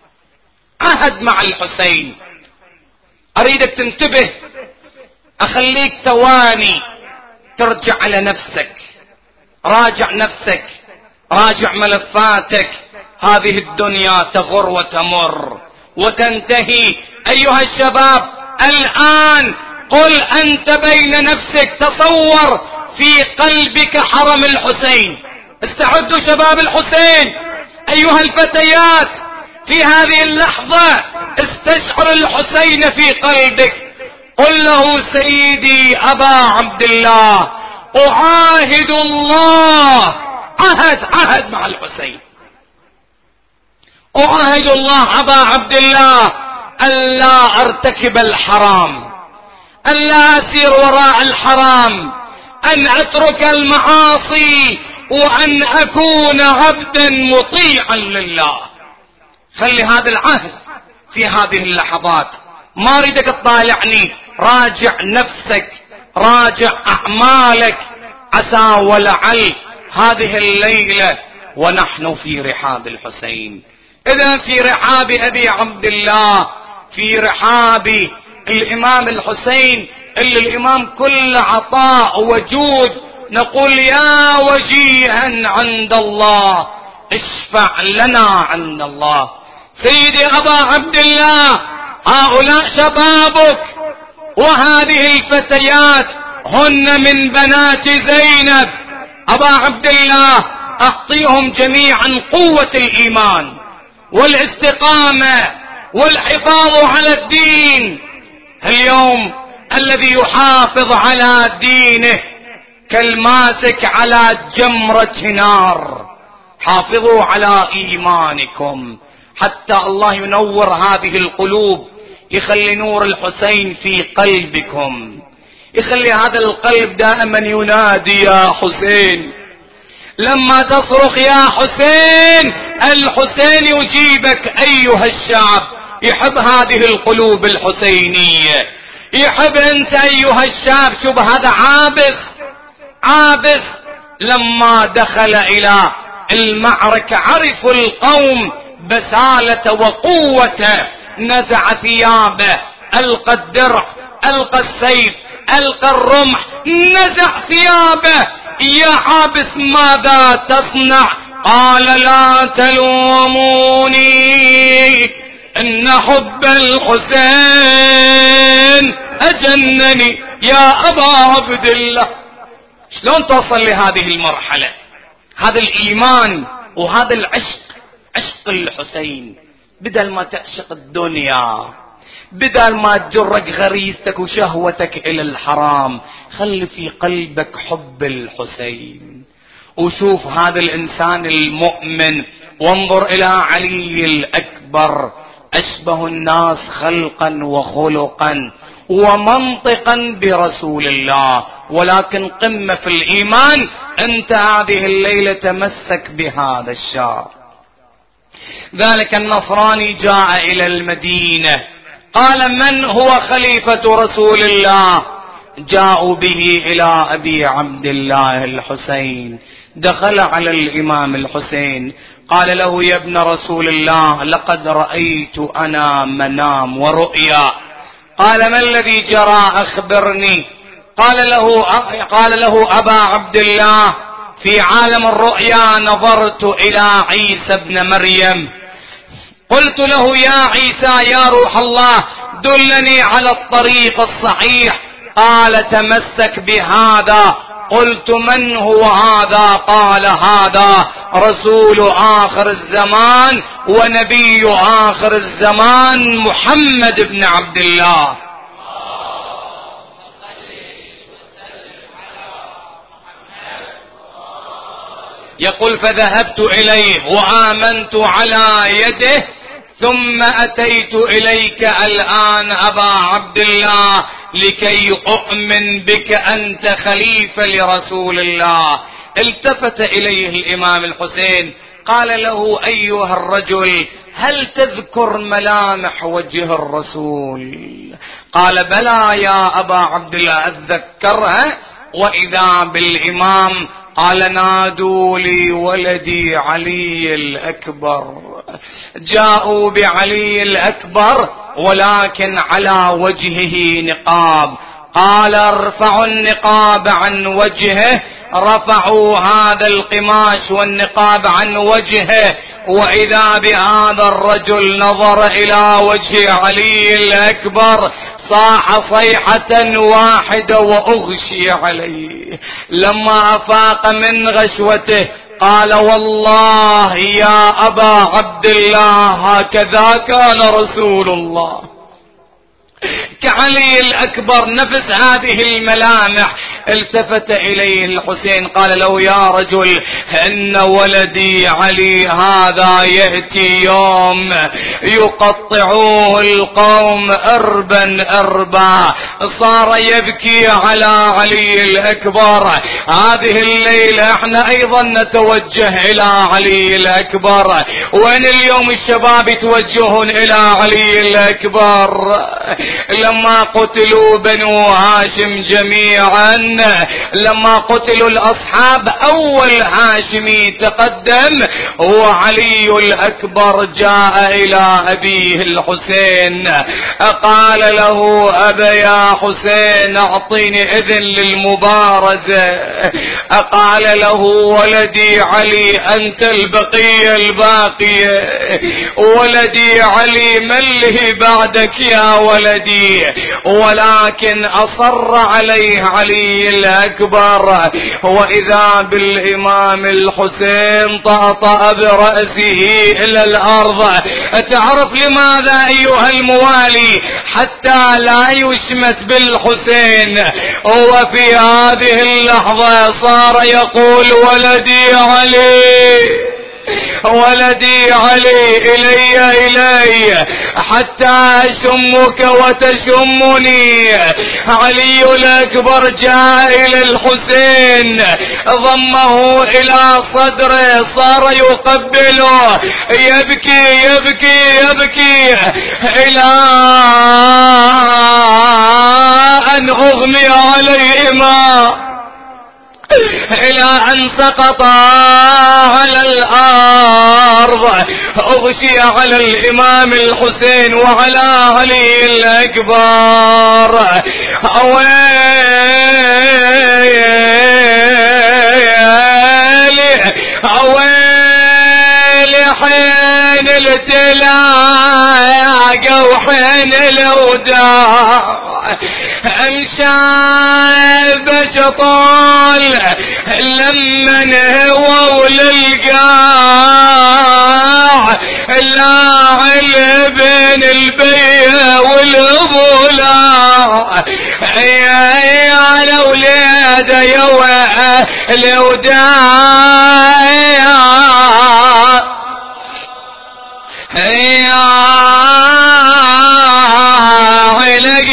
عهد مع الحسين. أريدك تنتبه، أخليك ثواني ترجع على نفسك، راجع نفسك، راجع ملفاتك. هذه الدنيا تغر وتمر وتنتهي. أيها الشباب الآن قل أنت بين نفسك، تصور في قلبك حرم الحسين. استعدوا شباب الحسين. أيها الفتيات في هذه اللحظة استشعر الحسين في قلبك، قل له سيدي أبا عبد الله أعاهد الله، عهد عهد مع الحسين، أعاهد الله أبا عبد الله ألا أرتكب الحرام، ألا أسير وراء الحرام، أن أترك المعاصي، وأن أكون عبدا مطيعا لله. خلي هذا العهد في هذه اللحظات. ما أريدك تطالعني، راجع نفسك، راجع أعمالك، عسى ولعل هذه الليلة ونحن في رحاب الحسين. إذا في رحاب أبي عبد الله، في رحاب الإمام الحسين اللي الإمام كل عطاء وجود، نقول يا وجيها عند الله اشفع لنا عند الله. سيدي أبا عبد الله، هؤلاء شبابك، وهذه الفتيات هن من بنات زينب. أبا عبد الله أعطيهم جميعا قوة الإيمان والاستقامة والحفاظ على الدين. اليوم الذي يحافظ على دينه كالماسك على جمرة نار. حافظوا على إيمانكم حتى الله ينور هذه القلوب، يخلي نور الحسين في قلبكم، يخلي هذا القلب دائما ينادي يا حسين. لما تصرخ يا حسين الحسين يجيبك. أيها الشعب يحب هذه القلوب الحسينية، يحب أنت أيها الشاب. شوف هذا عابس، عابس لما دخل إلى المعركة عرفوا القوم بسالة وقوة، نزع ثيابه، ألقى الدرع، ألقى السيف، ألقى الرمح، نزع ثيابه. يا عابس ماذا تصنع؟ قال لا تلوموني إن حب الحسين أجنني يا أبا عبد الله. شلون توصل لهذه المرحلة؟ هذا الإيمان وهذا العشق، عشق الحسين. بدل ما تعشق الدنيا، بدل ما تجرك غريزتك وشهوتك إلى الحرام، خلي في قلبك حب الحسين. وشوف هذا الإنسان المؤمن، وانظر إلى علي الأكبر، أشبه الناس خلقا وخلقا ومنطقا برسول الله، ولكن قمة في الإيمان. أنت هذه الليلة تمسك بهذا الشاب. ذلك النصراني جاء إلى المدينة، قال: من هو خليفة رسول الله؟ جاءوا به إلى أبي عبد الله الحسين. دخل على الإمام الحسين، قال له: يا ابن رسول الله، لقد رأيت أنا منام ورؤيا. قال: ما الذي جرى؟ أخبرني. قال له قال له أبا عبد الله: في عالم الرؤيا نظرت إلى عيسى ابن مريم، قلت له: يا عيسى يا روح الله، دلني على الطريق الصحيح. قال: تمسك بهذا. قلت: من هو هذا؟ قال: هذا رسول آخر الزمان ونبي آخر الزمان محمد بن عبد الله. يقول: فذهبت إليه وآمنت على يده، ثم أتيت إليك الآن أبا عبد الله لكي أؤمن بك، أنت خليفة لرسول الله. التفت إليه الإمام الحسين، قال له: أيها الرجل، هل تذكر ملامح وجه الرسول؟ قال: بلى يا أبا عبد الله أتذكرها. وإذا بالإمام قال: نادوا لي ولدي علي الأكبر. جاءوا بعلي الأكبر ولكن على وجهه نقاب. قال: ارفعوا النقاب عن وجهه. رفعوا هذا القماش والنقاب عن وجهه، وإذا بهذا الرجل نظر إلى وجه علي الأكبر، صاح صيحة واحدة وأغشي عليه. لما أفاق من غشوته قال: والله يا أبا عبد الله هكذا كان رسول الله. كعلي الأكبر نفس هذه الملامح. التفت إليه الحسين، قال له: يا رجل، إن ولدي علي هذا يأتي يوم يقطعوه القوم أربا أربا. صار يبكي على علي الأكبر. هذه الليلة احنا أيضا نتوجه إلى علي الأكبر. وين اليوم الشباب يتوجهون إلى علي الأكبر؟ لما قتلوا بنو هاشم جميعا، لما قتلوا الأصحاب، أول هاشمي تقدم هو علي الأكبر. جاء إلى أبيه الحسين، قال له: أبا يا حسين، أعطيني إذن للمبارزة. قال له: ولدي علي، أنت البقية الباقية. ولدي علي، من له بعدك يا ولدي؟ ولكن أصر عليه علي الأكبر. وإذا بالإمام الحسين طأطأ برأسه إلى الأرض. تعرف لماذا أيها الموالي؟ حتى لا يشمت بالحسين. وفي هذه اللحظة صار يقول: ولدي علي، ولدي علي، إلي إلي حتى أشمك وتشمني. علي الأكبر جاء إلى الحسين، ضمه إلى صدره، صار يقبله، يبكي يبكي يبكي إلى أن أغمي عليهما، إلى أن سقط على الأرض. أغشي على الإمام الحسين وعلى علي الأكبر. أويلي أويلي حين التلاقى وحين الوداع. امشى طال لمن هو وللقاع اللاعب بين البيع والابولاع يا يا الاولاد يا الوداع يا علق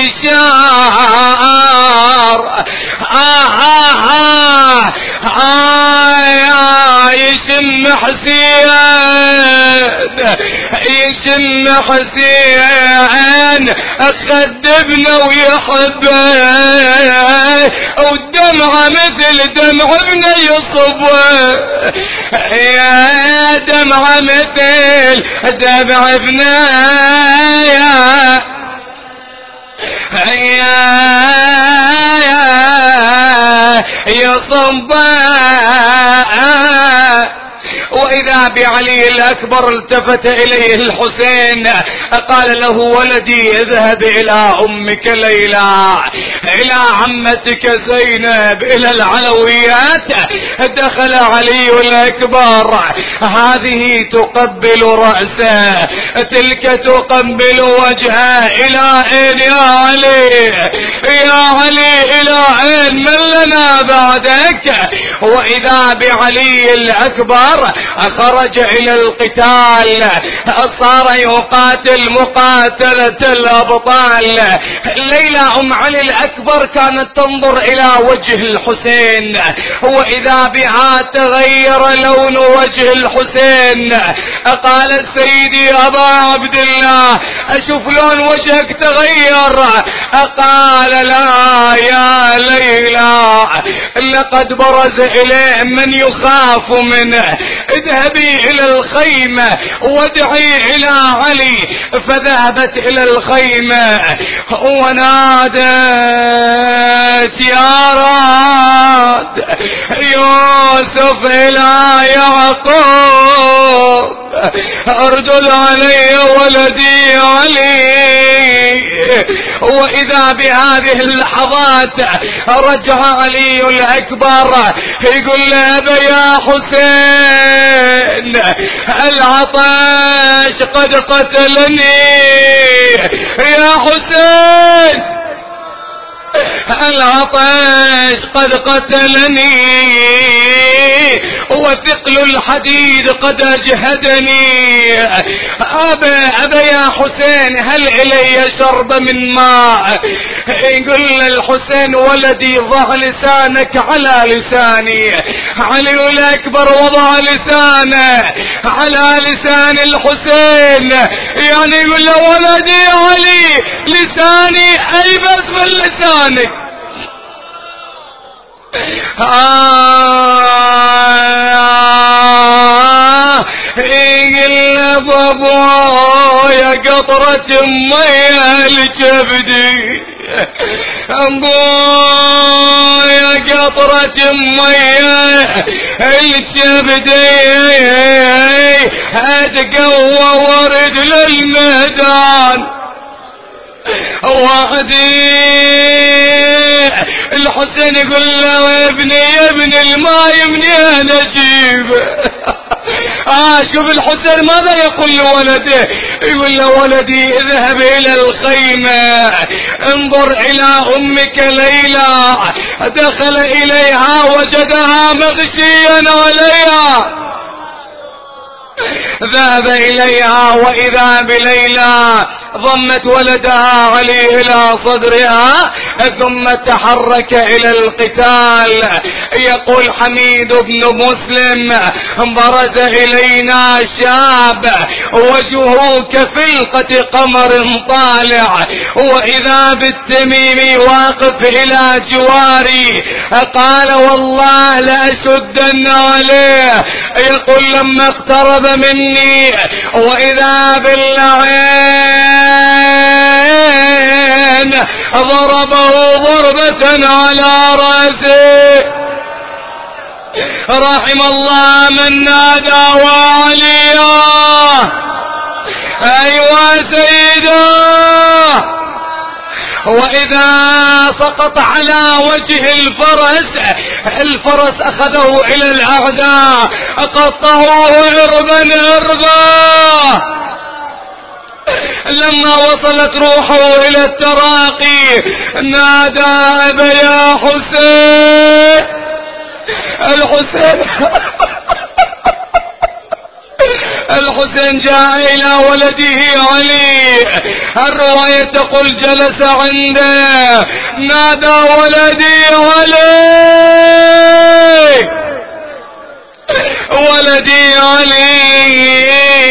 الشعر آه آه آه آه يا يشم حسين يشم حسين خدبنا ويحبه والدمعة مثل دمع ابنه يصبه يا دمعة مثل دمع ابنه يا يا يا صبا. وإذا بعلي الأكبر التفت إليه الحسين قال له ولدي اذهب إلى أمك ليلى إلى عمتك زينب إلى العلويات. دخل علي الأكبر هذه تقبل رأسه تلك تقبل وجهه. إلى أين يا علي يا علي إلى أين من لنا بعدك؟ وإذا بعلي الأكبر خرج إلى القتال صار يقاتل مقاتلة الأبطال. ليلى أم علي الأكبر كانت تنظر إلى وجه الحسين وإذا بها تغير لون وجه الحسين. قالت سيدي أبا عبد الله أشوف لون وجهك تغير. قال لا يا ليلى لقد برز إليه من يخاف منه. اذهبي إلى الخيمة وادعي إلى علي. فذهبت إلى الخيمة ونادت يا راد يوسف إلى يعقوب اردد علي ولدي علي. وإذا بهذه اللحظات رجع علي الأكبر يقول له يا حسين العطش قد قتلني يا حسين العطش قد قتلني وثقل الحديد قد اجهدني. ابا ابا يا حسين هل الي شرب من ماء؟ يقول الحسين ولدي ضع لسانك على لساني. علي الاكبر وضع لسانه على لسان الحسين يعني يقول له ولدي علي لساني اي بس من لسانك. آه يقل بابويا قطرة مية لكبدي ابويا قطرة مية لكبدي اتقوى ورد للميدان وحدي. الحسين يقول له يا ابني يا ابني الماء يمني انا اجيب. اه شوف الحسين ماذا يقول لولده؟ يقول له ولدي اذهب الى الخيمة انظر الى امك ليلى. دخل اليها وجدها مغشيا عليها. ذهب إليها وإذا بليلى ضمت ولدها علي إلى صدرها ثم تحرك إلى القتال. يقول حميد بن مسلم برز إلينا شاب وجهه كفلقة قمر طالع وإذا بالتميمي واقف إلى جواري. قال والله لأشدن عليه. يقول لما اقترب مني وإذا باللعين ضربه ضربة على رأسه. رحم الله من نادى وعليا. أيوة سيدا وإذا سقط على وجه الفرس الفرس أخذه إلى الأعداء قطعوه إربا إربا. لما وصلت روحه إلى التراقي نادى يا حسين الحسين الحسين جاء إلى ولده علي. الرواية تقول جلس عنده نادى ولدي علي ولدي علي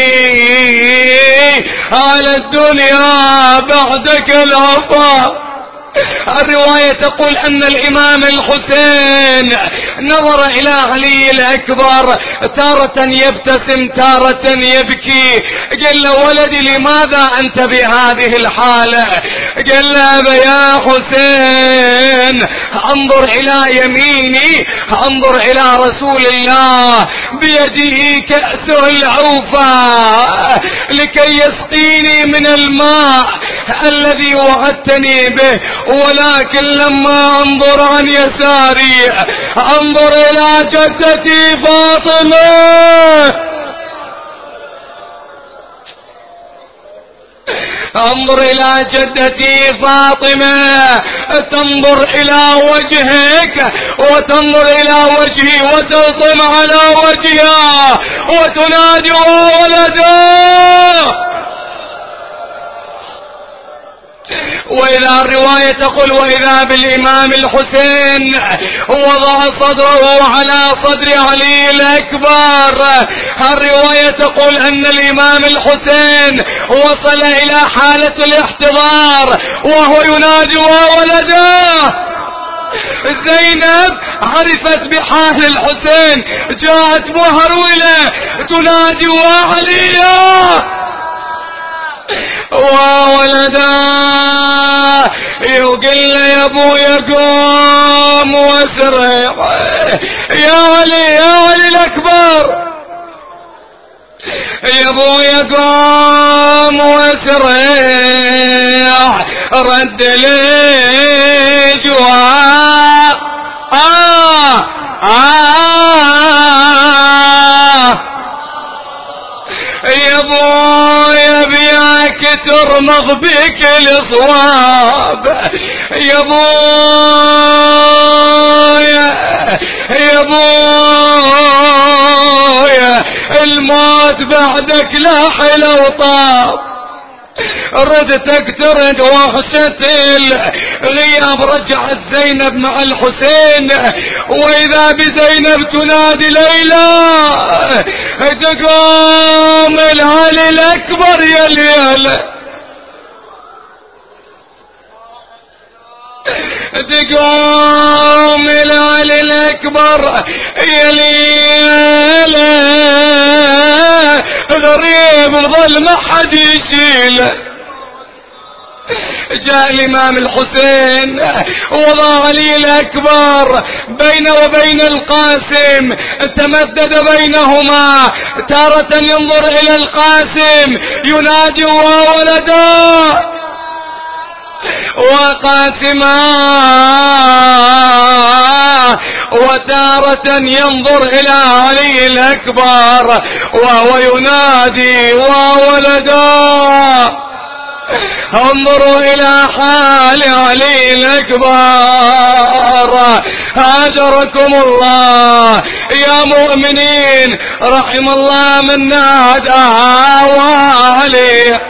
على الدنيا بعدك العفا. الرواية تقول أن الإمام الحسين نظر إلى علي الأكبر تارة يبتسم تارة يبكي. قال له ولدي لماذا أنت بهذه الحالة؟ قال له يا حسين انظر إلى يميني انظر إلى رسول الله بيده كأس العوفة لكي يسقيني من الماء الذي وعدتني به، ولكن لما انظر عن يساري انظر الى جدتي فاطمة انظر الى جدتي فاطمة تنظر الى وجهك وتنظر الى وجهي وتلطم على وجهها وتنادي ولدا. وإذا الرواية تقول وإذا بالإمام الحسين وضع صدره على صدر علي الأكبر. الرواية تقول أن الإمام الحسين وصل إلى حالة الاحتضار وهو ينادي ولده. زينب عرفت بحال الحسين جاءت مهرولة تنادي وعليا وولدا. يقول يا ابويا قوم واسرع يا علي يا علي الاكبر يا ابويا قوم واسرع رد لي جواب آه آه يا ابويا بياك ترمغ بك الصواب يا ابويا يا ابويا الموت بعدك لا حلو طاب. ردتك ترد وحشة الغياب. رجعت زينب مع الحسين واذا بزينب تنادي ليلى تقوم العلي الاكبر يا ليلى تقوم العلي الاكبر يا ليلى غريب ظل ما حد يشيله. جاء الإمام الحسين وضع علي الأكبر بين وبين القاسم تمدد بينهما تارة ينظر إلى القاسم ينادي وولدا وقاسما وتارة ينظر إلى علي الأكبر وهو ينادي وولدا. انظروا الى حال علي الاكبر هاجركم الله يا مؤمنين. رحم الله من نادى وعلي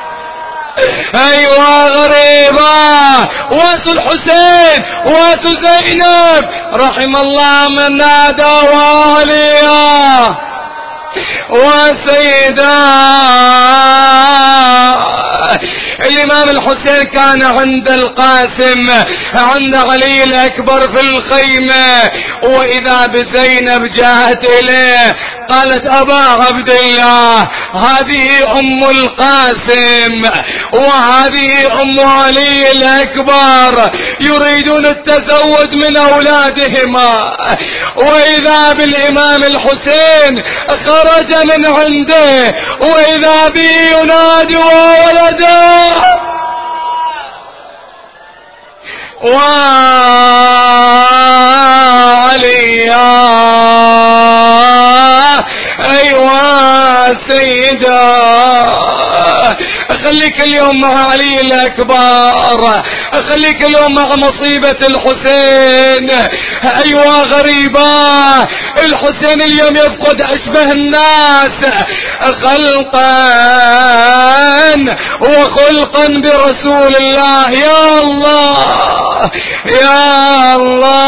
ايوا غريبة واسو الحسين واسو زينب رحم الله من نادى وعلي وسيدا. الإمام الحسين كان عند القاسم عند علي الأكبر في الخيمة وإذا بزينب جاءت إليه قالت أبا عبد الله هذه أم القاسم وهذه أم علي الأكبر يريدون التزوج من أولادهما. وإذا بالإمام الحسين خرج من عنده وإذا به ينادي وولده وعليا أيوة سيدا خليك اليوم مع علي الأكبر، خليك اليوم مع مصيبة الحسين. أيوة غريبة، الحسين اليوم يفقد أشبه الناس خلقا وخلقا برسول الله. يا الله يا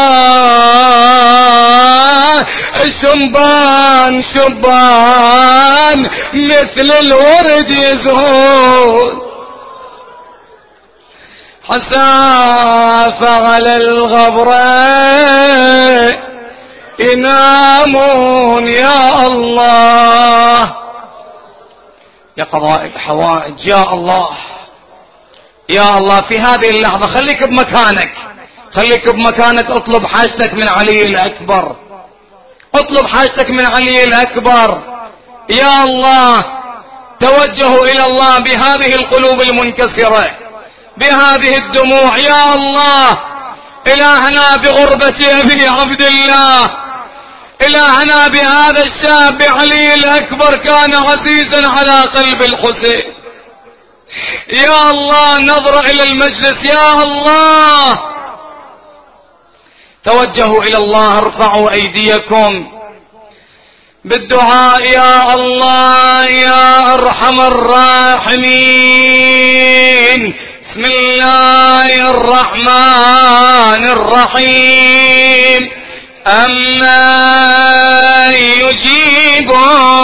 الله، شبان شبان مثل الورد يزهون، حساف على الغبرة ينامون. يا الله يا قضاء الحوائج، يا الله يا الله. في هذه اللحظة خليك بمكانك، خليك بمكانك، اطلب حاجتك من علي الأكبر، اطلب حاجتك من علي الأكبر. يا الله توجهوا إلى الله بهذه القلوب المنكسرة، بهذه الدموع. يا الله إلهنا بغربة أبي عبد الله، إلهنا بهذا الشاب علي الأكبر كان عزيزا على قلب الحسين. يا الله نظر إلى المجلس. يا الله توجهوا إلى الله، ارفعوا أيديكم بالدعاء. يا الله يا أرحم الراحمين، بسم الله الرحمن الرحيم. أما يجيب